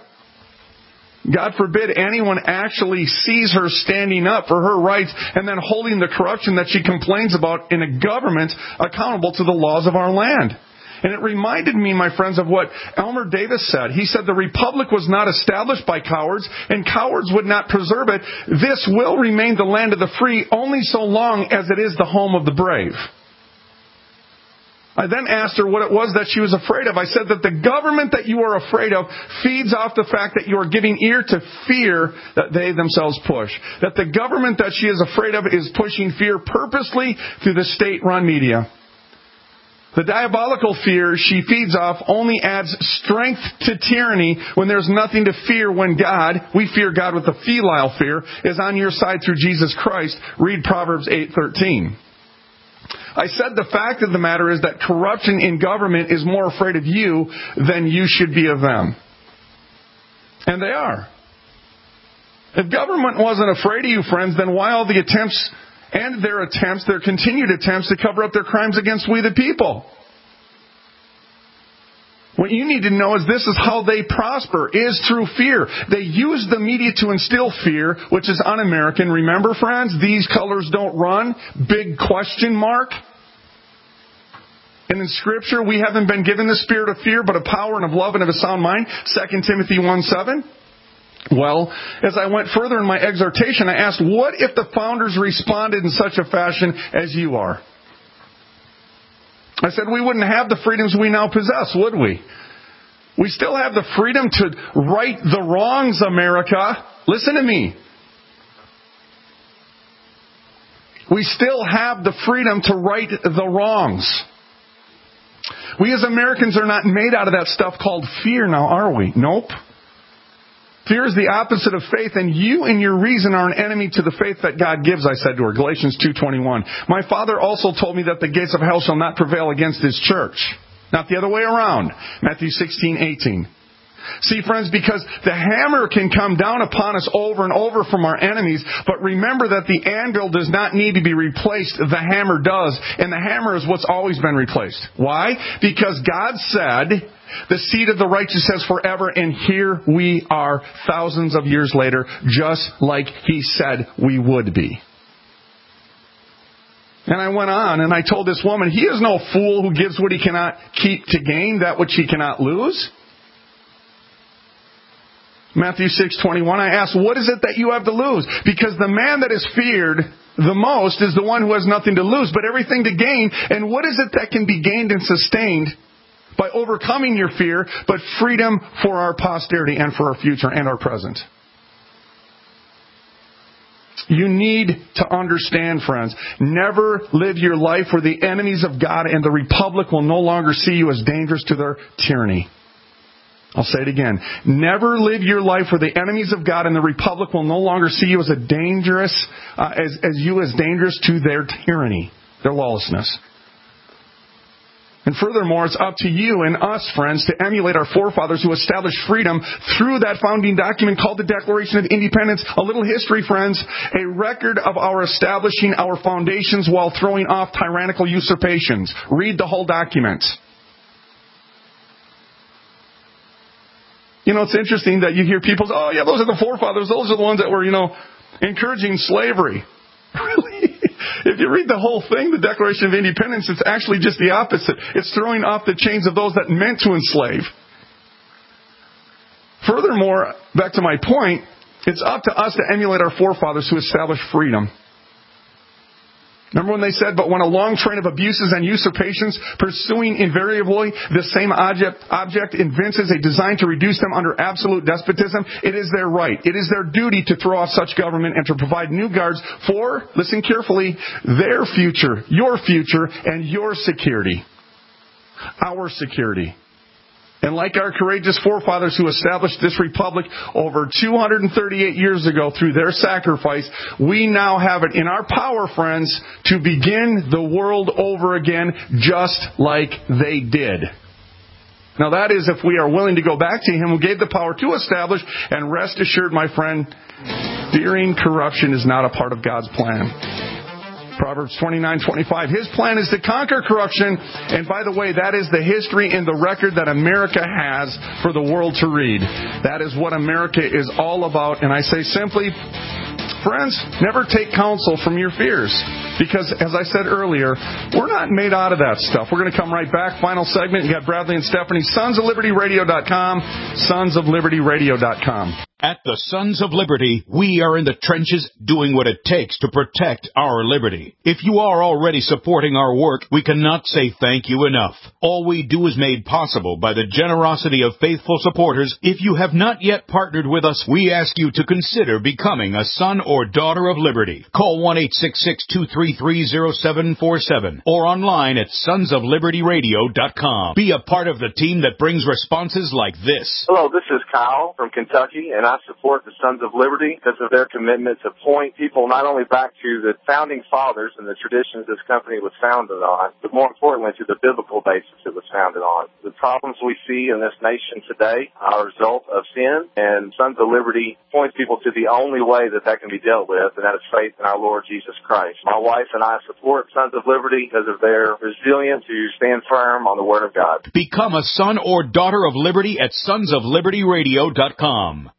Speaker 2: God forbid anyone actually sees her standing up for her rights and then holding the corruption that she complains about in a government accountable to the laws of our land. And it reminded me, my friends, of what Elmer Davis said. He said the republic was not established by cowards, and cowards would not preserve it. This will remain the land of the free only so long as it is the home of the brave. I then asked her what it was that she was afraid of. I said that the government that you are afraid of feeds off the fact that you are giving ear to fear that they themselves push. That the government that she is afraid of is pushing fear purposely through the state-run media. The diabolical fear she feeds off only adds strength to tyranny when there's nothing to fear when God, we fear God with a filial fear, is on your side through Jesus Christ. Read Proverbs eight thirteen. I said the fact of the matter is that corruption in government is more afraid of you than you should be of them. And they are. If government wasn't afraid of you, friends, then why all the attempts and their attempts, their continued attempts to cover up their crimes against we the people? What you need to know is this is how they prosper, is through fear. They use the media to instill fear, which is un-American. Remember, friends, these colors don't run. Big question mark. And in Scripture, we haven't been given the spirit of fear, but of power and of love and of a sound mind. Second Timothy one seven. Well, as I went further in my exhortation, I asked, what if the founders responded in such a fashion as you are? I said we wouldn't have the freedoms we now possess, would we? We still have the freedom to right the wrongs, America. Listen to me. We still have the freedom to right the wrongs. We as Americans are not made out of that stuff called fear now, are we? Nope. Fear is the opposite of faith, and you and your reason are an enemy to the faith that God gives, I said to her. Galatians two twenty-one. My Father also told me that the gates of hell shall not prevail against His church. Not the other way around. Matthew sixteen eighteen. See, friends, because the hammer can come down upon us over and over from our enemies, but remember that the anvil does not need to be replaced. The hammer does, and the hammer is what's always been replaced. Why? Because God said, the seed of the righteous says forever, and here we are thousands of years later, just like He said we would be. And I went on, and I told this woman, He is no fool who gives what he cannot keep to gain that which he cannot lose. Matthew six twenty-one, I asked, what is it that you have to lose? Because the man that is feared the most is the one who has nothing to lose, but everything to gain. And what is it that can be gained and sustained by overcoming your fear, but freedom for our posterity and for our future and our present? You need to understand, friends, never live your life where the enemies of God and the Republic will no longer see you as dangerous to their tyranny. I'll say it again. Never live your life where the enemies of God and the Republic will no longer see you as a dangerous, uh, as, as you as dangerous to their tyranny, their lawlessness. And furthermore, it's up to you and us, friends, to emulate our forefathers who established freedom through that founding document called the Declaration of Independence. A little history, friends. A record of our establishing our foundations while throwing off tyrannical usurpations. Read the whole document. You know, it's interesting that you hear people say, oh, yeah, those are the forefathers. Those are the ones that were, you know, encouraging slavery. Really? If you read the whole thing, the Declaration of Independence, it's actually just the opposite. It's throwing off the chains of those that meant to enslave. Furthermore, back to my point, it's up to us to emulate our forefathers who established freedom. Remember when they said, but when a long train of abuses and usurpations pursuing invariably the same object, object evinces a design to reduce them under absolute despotism, it is their right, it is their duty to throw off such government and to provide new guards for, listen carefully, their future, your future, and your security. Our security. And like our courageous forefathers who established this republic over two hundred thirty-eight years ago through their sacrifice, we now have it in our power, friends, to begin the world over again just like they did. Now that is if we are willing to go back to Him who gave the power to establish, and rest assured, my friend, fearing corruption is not a part of God's plan. Proverbs twenty-nine twenty-five. His plan is to conquer corruption. And by the way, that is the history and the record that America has for the world to read. That is what America is all about. And I say simply, friends, never take counsel from your fears. Because, as I said earlier, we're not made out of that stuff. We're going to come right back. Final segment. You got Bradley and Stephanie, sons of liberty radio dot com, sons of liberty radio dot com.
Speaker 1: At the Sons of Liberty, we are in the trenches doing what it takes to protect our liberty. If you are already supporting our work, we cannot say thank you enough. All we do is made possible by the generosity of faithful supporters. If you have not yet partnered with us, we ask you to consider becoming a son or daughter of liberty. Call one eight six six, two three three, zero seven four seven or online at sons of liberty radio dot com. Be a part of the team that brings responses like this.
Speaker 15: Hello, this is Kyle from Kentucky, and I support the Sons of Liberty because of their commitment to point people not only back to the founding fathers and the traditions this company was founded on, but more importantly to the biblical basis it was founded on. The problems we see in this nation today are a result of sin, and Sons of Liberty points people to the only way that that can be dealt with, and that is faith in our Lord Jesus Christ. My wife and I support Sons of Liberty because of their resilience to stand firm on the Word of God.
Speaker 1: Become a son or daughter of liberty at sons of liberty radio dot com.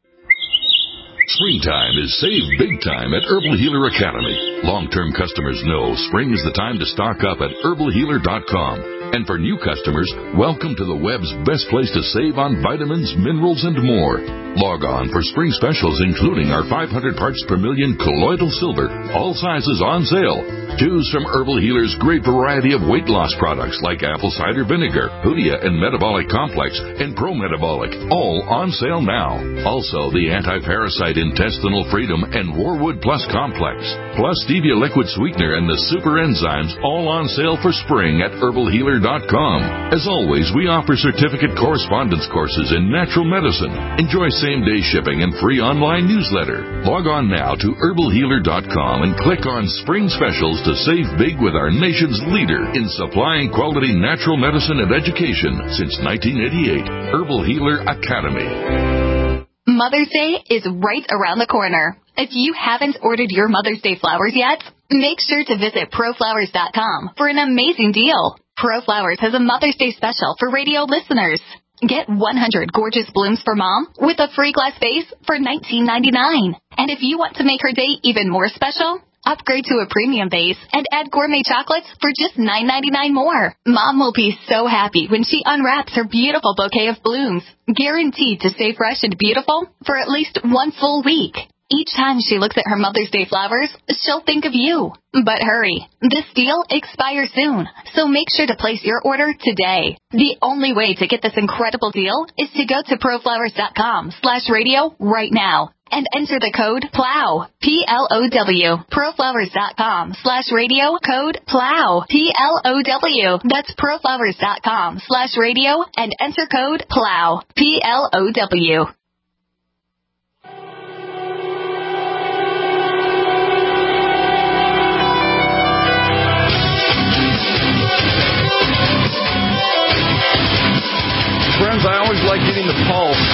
Speaker 16: Springtime is save big time at Herbal Healer Academy. Long-term customers know spring is the time to stock up at herbal healer dot com. And for new customers, welcome to the web's best place to save on vitamins, minerals, and more. Log on for spring specials including our five hundred parts per million colloidal silver, all sizes on sale. Choose from Herbal Healer's great variety of weight loss products like apple cider vinegar, Hoodia and Metabolic Complex, and Pro Metabolic, all on sale now. Also, the anti-parasite intestinal freedom and Warwood Plus Complex, plus stevia liquid sweetener and the super enzymes, all on sale for spring at herbal healer dot com. As always, we offer certificate correspondence courses in natural medicine. Enjoy same-day shipping and free online newsletter. Log on now to herbal healer dot com and click on Spring Specials to save big with our nation's leader in supplying quality natural medicine and education since nineteen eighty-eight. Herbal Healer Academy.
Speaker 17: Mother's Day is right around the corner. If you haven't ordered your Mother's Day flowers yet, make sure to visit pro flowers dot com for an amazing deal. ProFlowers has a Mother's Day special for radio listeners. Get one hundred gorgeous blooms for Mom with a free glass vase for nineteen ninety-nine. And if you want to make her day even more special, upgrade to a premium vase and add gourmet chocolates for just nine ninety-nine more. Mom will be so happy when she unwraps her beautiful bouquet of blooms, guaranteed to stay fresh and beautiful for at least one full week. Each time she looks at her Mother's Day flowers, she'll think of you. But hurry, this deal expires soon, so make sure to place your order today. The only way to get this incredible deal is to go to pro flowers dot com slash radio right now and enter the code PLOW, P L O W, pro flowers dot com slash radio, code PLOW, P L O W. That's pro flowers dot com slash radio and enter code PLOW, P L O W.
Speaker 2: Friends, I always like getting the pulse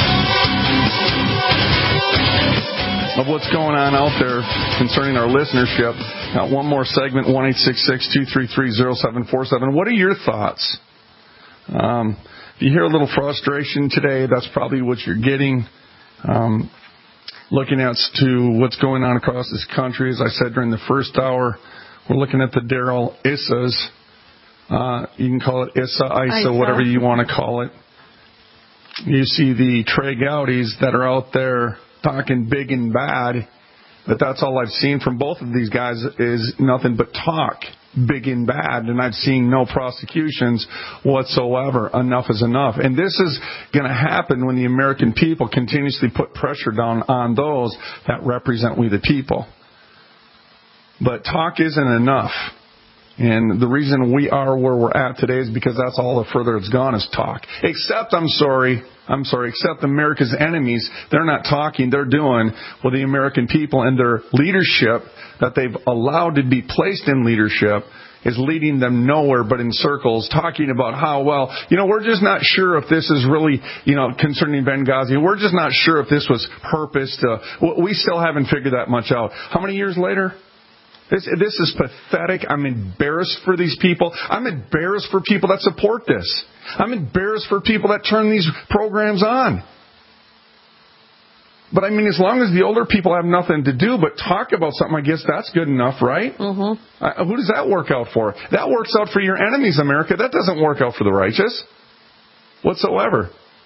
Speaker 2: of what's going on out there concerning our listenership. Got one more segment, one eight six six, two three three, zero seven four seven. What are your thoughts? Um, if you hear a little frustration today, that's probably what you're getting. Um, looking at to what's going on across this country, as I said during the first hour, we're looking at the Darrell Issas. Uh, you can call it Issa, Isa, Isa, whatever you want to call it. You see the Trey Gowdies that are out there talking big and bad, but that's all I've seen from both of these guys is nothing but talk big and bad, and I've seen no prosecutions whatsoever. Enough is enough. And this is going to happen when the American people continuously put pressure down on those that represent we the people. But talk isn't enough. And the reason we are where we're at today is because that's all the further it's gone is talk. Except, I'm sorry, I'm sorry, except America's enemies, they're not talking, they're doing what the American people and their leadership that they've allowed to be placed in leadership is leading them nowhere but in circles, talking about how, well, you know, we're just not sure if this is really, you know, concerning Benghazi. We're just not sure if this was purposed. Uh, we still haven't figured that much out. How many years later? This, this is pathetic. I'm embarrassed for these people. I'm embarrassed for people that support this. I'm embarrassed for people that turn these programs on. But I mean, as long as the older people have nothing to do but talk about something, I guess that's good enough, right? Mm-hmm. Uh, who does that work out for? That works out for your enemies, America. That doesn't work out for the righteous whatsoever.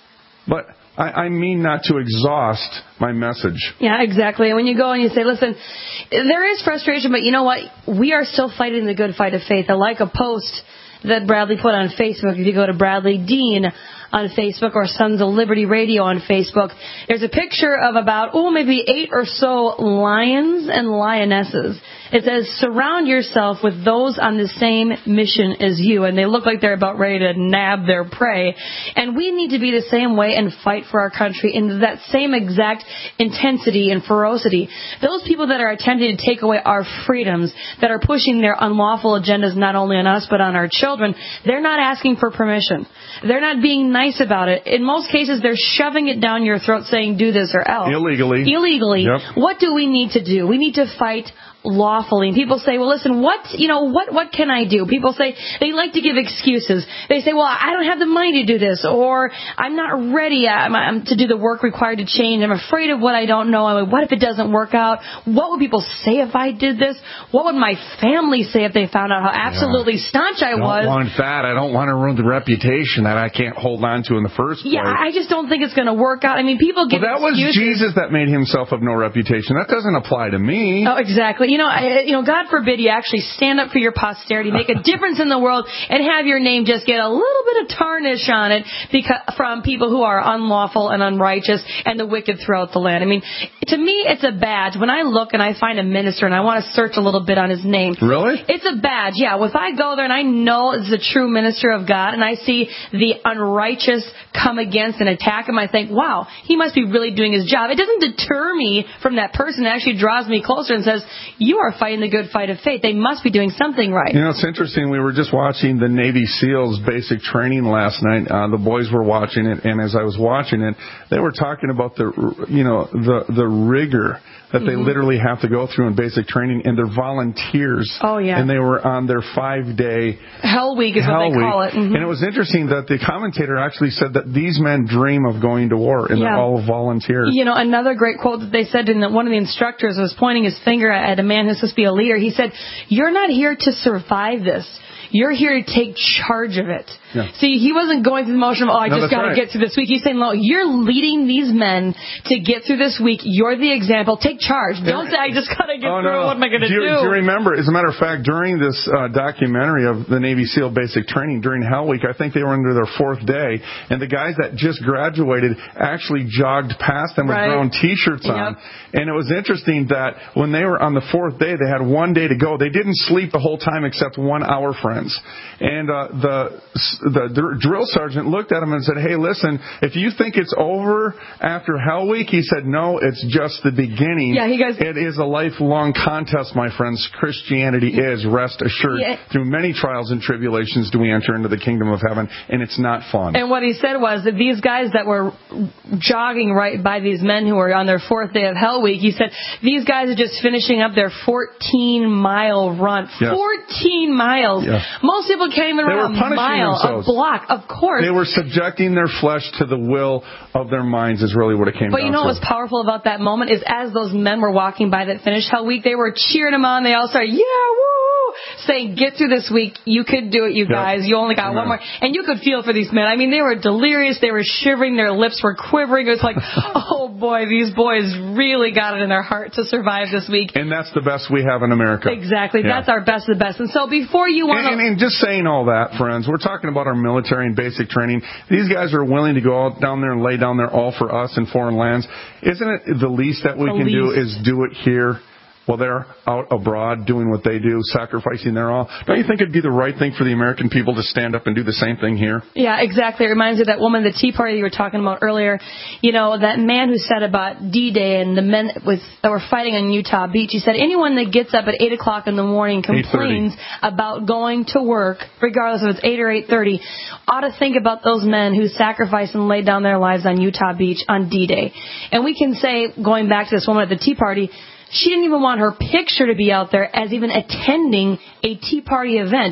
Speaker 2: But I, I mean not to exhaust my message.
Speaker 7: Yeah, exactly. And when you go and you say, listen, there is frustration, but you know what? We are still fighting the good fight of faith. I like a post that Bradley put on Facebook. If you go to Bradley Dean on Facebook or Sons of Liberty Radio on Facebook, there's a picture of about, oh, maybe eight or so lions and lionesses. It says, surround yourself with those on the same mission as you. And they look like they're about ready to nab their prey. And we need to be the same way and fight for our country in that same exact intensity and ferocity. Those people that are attempting to take away our freedoms, that are pushing their unlawful agendas not only on us but on our children, they're not asking for permission. They're not being nice about it. In most cases, they're shoving it down your throat saying, do this or else.
Speaker 2: Illegally.
Speaker 7: Illegally.
Speaker 2: Yep.
Speaker 7: What do we need to do? We need to fight lawfully. And people say, well, listen, what, you know, what, what can I do? People say, they like to give excuses. They say, well, I don't have the money to do this, or I'm not ready I'm, I'm to do the work required to change. I'm afraid of what I don't know. I mean, what if it doesn't work out? What would people say if I did this? What would my family say if they found out how absolutely yeah. staunch I
Speaker 2: was? I
Speaker 7: don't
Speaker 2: want that. I don't want to ruin the reputation that I can't hold on to in the first place.
Speaker 7: Yeah, I just don't think it's going to work out. I mean, people give
Speaker 2: well, that
Speaker 7: excuses.
Speaker 2: was Jesus that made himself of no reputation. That doesn't apply to me.
Speaker 7: Oh, exactly. You know, I, you know, God forbid you actually stand up for your posterity, make a difference in the world, and have your name just get a little bit of tarnish on it because from people who are unlawful and unrighteous and the wicked throughout the land. I mean, to me, it's a badge. When I look and I find a minister and I want to search a little bit on his name.
Speaker 2: Really?
Speaker 7: It's a badge, yeah. If I go there and I know it's a true minister of God and I see the unrighteous come against and attack him, I think, wow, he must be really doing his job. It doesn't deter me from that person. It actually draws me closer and says, you are fighting the good fight of faith. They must be doing something right.
Speaker 2: You know, it's interesting. We were just watching the Navy SEALs basic training last night. Uh, the boys were watching it, and as I was watching it, they were talking about the, you know, the the rigor that they mm-hmm. literally have to go through in basic training, and they're volunteers.
Speaker 7: Oh, yeah.
Speaker 2: And they were on their five-day
Speaker 7: Hell Week is
Speaker 2: Hell
Speaker 7: what they
Speaker 2: week.
Speaker 7: call it. Mm-hmm.
Speaker 2: And it was interesting that the commentator actually said that these men dream of going to war, and
Speaker 7: yeah.
Speaker 2: they're all volunteers.
Speaker 7: You know, another great quote that they said, in the, one of the instructors was pointing his finger at a man who's supposed to be a leader. He said, you're not here to survive this. You're here to take charge of it.
Speaker 2: Yeah.
Speaker 7: See, he wasn't going through the motion of, oh, I
Speaker 2: no,
Speaker 7: just got to
Speaker 2: right.
Speaker 7: get through this week. He's saying, no, you're leading these men to get through this week. You're the example. Take charge. Don't say, I just got to get
Speaker 2: oh,
Speaker 7: through
Speaker 2: no.
Speaker 7: it. What am I going to
Speaker 2: do?
Speaker 7: do?
Speaker 2: Do you remember, as a matter of fact, during this uh, documentary of the Navy SEAL basic training during Hell Week, I think they were under their fourth day, and the guys that just graduated actually jogged past them with
Speaker 7: right.
Speaker 2: their own T-shirts
Speaker 7: yep.
Speaker 2: on. And it was interesting that when they were on the fourth day, they had one day to go. They didn't sleep the whole time except one hour, friends. And uh, the the drill sergeant looked at him and said, hey, listen, if you think it's over after Hell Week, he said, no, it's just the beginning.
Speaker 7: Yeah, he goes,
Speaker 2: it is a lifelong contest, my friends. Christianity is, rest assured.
Speaker 7: Yeah.
Speaker 2: Through many trials and tribulations do we enter into the kingdom of heaven, and it's not fun.
Speaker 7: And what he said was that these guys that were jogging right by these men who were on their fourth day of Hell Week, he said, these guys are just finishing up their fourteen-mile run.
Speaker 2: Yes.
Speaker 7: fourteen miles.
Speaker 2: Yes.
Speaker 7: Most people can't even
Speaker 2: They
Speaker 7: run
Speaker 2: were
Speaker 7: a
Speaker 2: punishing
Speaker 7: mile,
Speaker 2: themselves.
Speaker 7: a block, of course.
Speaker 2: They were subjecting their flesh to the will of their minds is really what it came
Speaker 7: but
Speaker 2: down to.
Speaker 7: you know what was powerful about that moment is as those men were walking by that finished Hell Week, they were cheering them on. They all started, yeah, woo, saying, get through this week. You could do it, you
Speaker 2: yep.
Speaker 7: guys. You only got
Speaker 2: yeah.
Speaker 7: one more. And you could feel for these men. I mean, they were delirious. They were shivering. Their lips were quivering. It was like, oh, boy, these boys really got it in their heart to survive this week.
Speaker 2: And that's the best we have in America.
Speaker 7: Exactly.
Speaker 2: Yeah.
Speaker 7: That's our best of the best. And so before you want
Speaker 2: and,
Speaker 7: to...
Speaker 2: and, and just saying all that, friends, we're talking about our military and basic training. These guys are willing to go out down there and lay down their all for us in foreign lands. Isn't it the least that we
Speaker 7: the
Speaker 2: can
Speaker 7: least.
Speaker 2: do is do it here? Well, they're out abroad doing what they do, sacrificing their all. Don't you think it'd be the right thing for the American people to stand up and do the same thing here?
Speaker 7: Yeah, exactly. It reminds me of that woman, the Tea Party you were talking about earlier. You know, that man who said about D-Day and the men with, that were fighting on Utah Beach. He said anyone that gets up at eight o'clock in the morning complains about going to work, regardless if it's eight or eight thirty, ought to think about those men who sacrificed and laid down their lives on Utah Beach on D-Day. And we can say, going back to this woman at the Tea Party, she didn't even want her picture to be out there as even attending a Tea Party event.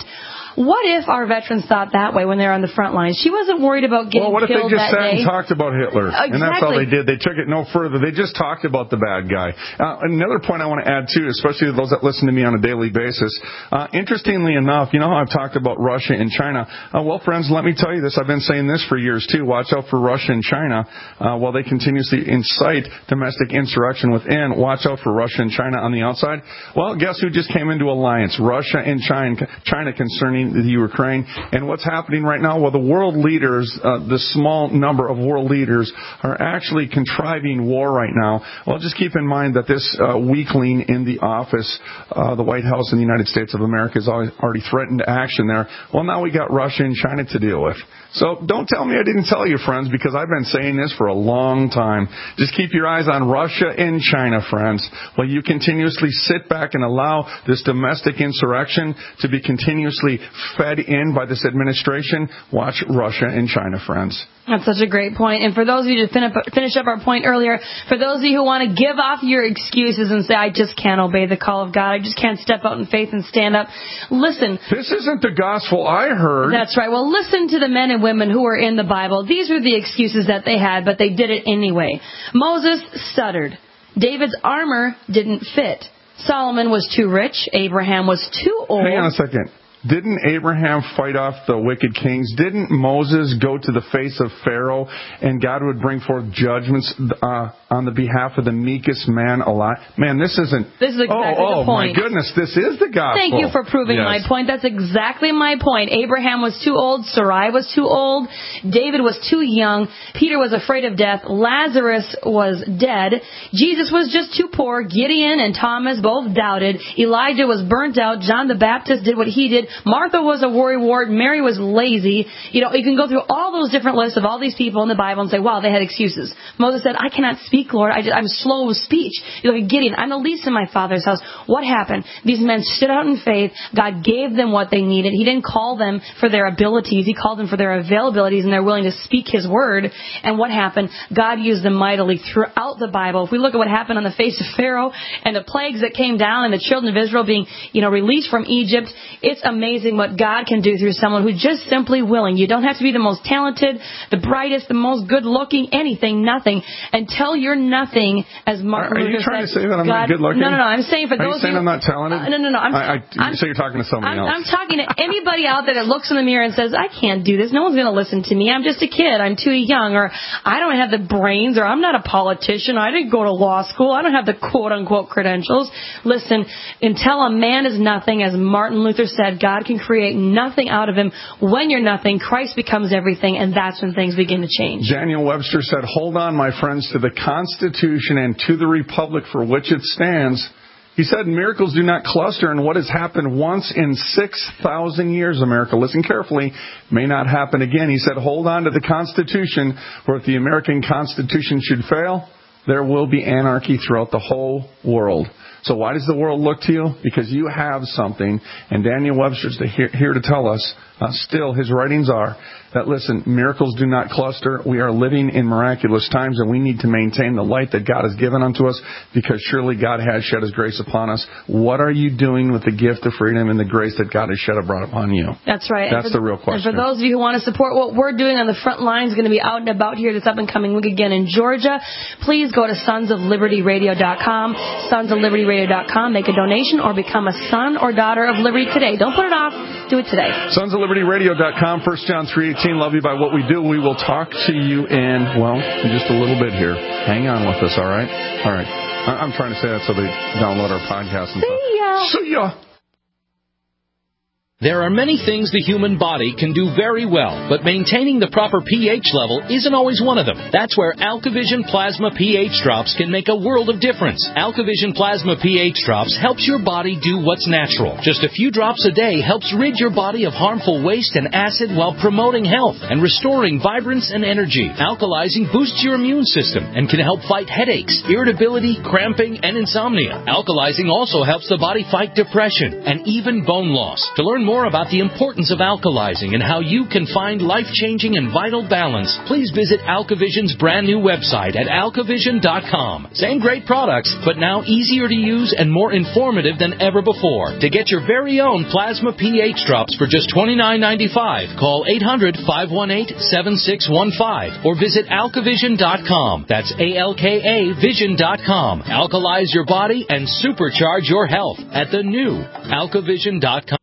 Speaker 7: What if our veterans thought that way when they were on the front lines? She wasn't worried about getting
Speaker 2: well, what if
Speaker 7: killed
Speaker 2: they just
Speaker 7: that
Speaker 2: sat
Speaker 7: day.
Speaker 2: and talked about Hitler?
Speaker 7: Exactly.
Speaker 2: And that's all they did. They took it no further. They just talked about the bad guy. Uh, another point I want to add, too, especially those that listen to me on a daily basis. Uh, interestingly enough, you know how I've talked about Russia and China? Uh, well, friends, let me tell you this. I've been saying this for years, too. Watch out for Russia and China. Uh, while they continuously incite domestic insurrection within, watch out for Russia and China on the outside. Well, guess who just came into alliance? Russia and China, China concerning the Ukraine. And what's happening right now? Well, the world leaders, uh, the small number of world leaders, are actually contriving war right now. Well, just keep in mind that this uh, weakling in the office, uh, the White House in the United States of America, has already threatened action there. Well, now we got Russia and China to deal with. So don't tell me I didn't tell you, friends, because I've been saying this for a long time. Just keep your eyes on Russia and China, friends. While you continuously sit back and allow this domestic insurrection to be continuously fed in by this administration, watch Russia and China, friends.
Speaker 7: That's such a great point. And for those of you to fin- finish up our point earlier, for those of you who want to give off your excuses and say, I just can't obey the call of God, I just can't step out in faith and stand up, listen.
Speaker 2: This isn't the gospel I heard.
Speaker 7: That's right. Well, listen to the men and women who were in the Bible. These were the excuses that they had, but they did it anyway. Moses stuttered. David's armor didn't fit. Solomon was too rich. Abraham was too old.
Speaker 2: Hang on a second. Didn't Abraham fight off the wicked kings? Didn't Moses go to the face of Pharaoh and God would bring forth judgments uh, on the behalf of the meekest man alive? Man, this isn't...
Speaker 7: This is exactly
Speaker 2: oh, oh,
Speaker 7: the point.
Speaker 2: Oh, my goodness, this is the gospel.
Speaker 7: Thank you for proving
Speaker 2: yes.
Speaker 7: my point. That's exactly my point. Abraham was too old. Sarai was too old. David was too young. Peter was afraid of death. Lazarus was dead. Jesus was just too poor. Gideon and Thomas both doubted. Elijah was burnt out. John the Baptist did what he did. Martha was a worrywart. Mary was lazy. You know, you can go through all those different lists of all these people in the Bible and say, wow, they had excuses. Moses said, I cannot speak, Lord. I just, I'm slow of speech. You look at Gideon. I'm the least in my father's house. What happened? These men stood out in faith. God gave them what they needed. He didn't call them for their abilities. He called them for their availabilities, and they're willing to speak His word. And what happened? God used them mightily throughout the Bible. If we look at what happened on the face of Pharaoh and the plagues that came down and the children of Israel being, you know, released from Egypt, it's amazing what God can do through someone who's just simply willing. You don't have to be the most talented, the brightest, the most good-looking, anything, nothing, until you're nothing, as Martin
Speaker 2: Are, are
Speaker 7: Luther
Speaker 2: you trying
Speaker 7: said,
Speaker 2: to say that I'm
Speaker 7: God,
Speaker 2: not good-looking?
Speaker 7: No, no, no. I'm saying for
Speaker 2: are
Speaker 7: those
Speaker 2: you saying
Speaker 7: who,
Speaker 2: I'm not talented?
Speaker 7: Uh, no, no, no. I'm,
Speaker 2: I, I,
Speaker 7: I'm,
Speaker 2: so you're talking to somebody
Speaker 7: I'm,
Speaker 2: else.
Speaker 7: I'm talking to anybody out there that looks in the mirror and says, I can't do this. No one's going to listen to me. I'm just a kid. I'm too young. Or I don't have the brains. Or I'm not a politician. I didn't go to law school. I don't have the quote-unquote credentials. Listen, until a man is nothing, as Martin Luther said, God can create nothing out of him. When you're nothing, Christ becomes everything, and that's when things begin to change.
Speaker 2: Daniel Webster said, hold on, my friends, to the Constitution and to the Republic for which it stands. He said, miracles do not cluster, and what has happened once in six thousand years, America, listen carefully, may not happen again. He said, hold on to the Constitution, for if the American Constitution should fail, there will be anarchy throughout the whole world. So why does the world look to you? Because you have something. And Daniel Webster's here, here to tell us, uh, still, his writings are that, listen, miracles do not cluster. We are living in miraculous times, and we need to maintain the light that God has given unto us, because surely God has shed His grace upon us. What are you doing with the gift of freedom and the grace that God has shed abroad upon you?
Speaker 7: That's right.
Speaker 2: That's
Speaker 7: for,
Speaker 2: the real question.
Speaker 7: And for those of you who want to support what we're doing on the front lines, going to be out and about here this up and coming week again in Georgia, please go to sons of liberty radio dot com, sons of liberty radio dot com, make a donation, or become a son or daughter of Liberty today. Don't put it off. Do it today.
Speaker 2: sons of liberty radio dot com, First John three eighteen. Love you by what we do. We will talk to you in, well, in just a little bit here. Hang on with us, all right? All right. I'm trying to say that so they download our podcast and
Speaker 7: See ya.
Speaker 2: stuff. See ya.
Speaker 18: There are many things the human body can do very well, but maintaining the proper pH level isn't always one of them. That's where AlkaVision Plasma pH Drops can make a world of difference. AlkaVision Plasma pH Drops helps your body do what's natural. Just a few drops a day helps rid your body of harmful waste and acid while promoting health and restoring vibrance and energy. Alkalizing boosts your immune system and can help fight headaches, irritability, cramping, and insomnia. Alkalizing also helps the body fight depression and even bone loss. To learn more more about the importance of alkalizing and how you can find life-changing and vital balance, please visit AlkaVision's brand new website at alkavision dot com. Same great products, but now easier to use and more informative than ever before. To get your very own plasma pH drops for just twenty-nine ninety-five, call eight hundred, five one eight, seven six one five or visit alkavision dot com. That's A L K A vision dot com. Alkalize your body and supercharge your health at the new alkavision dot com.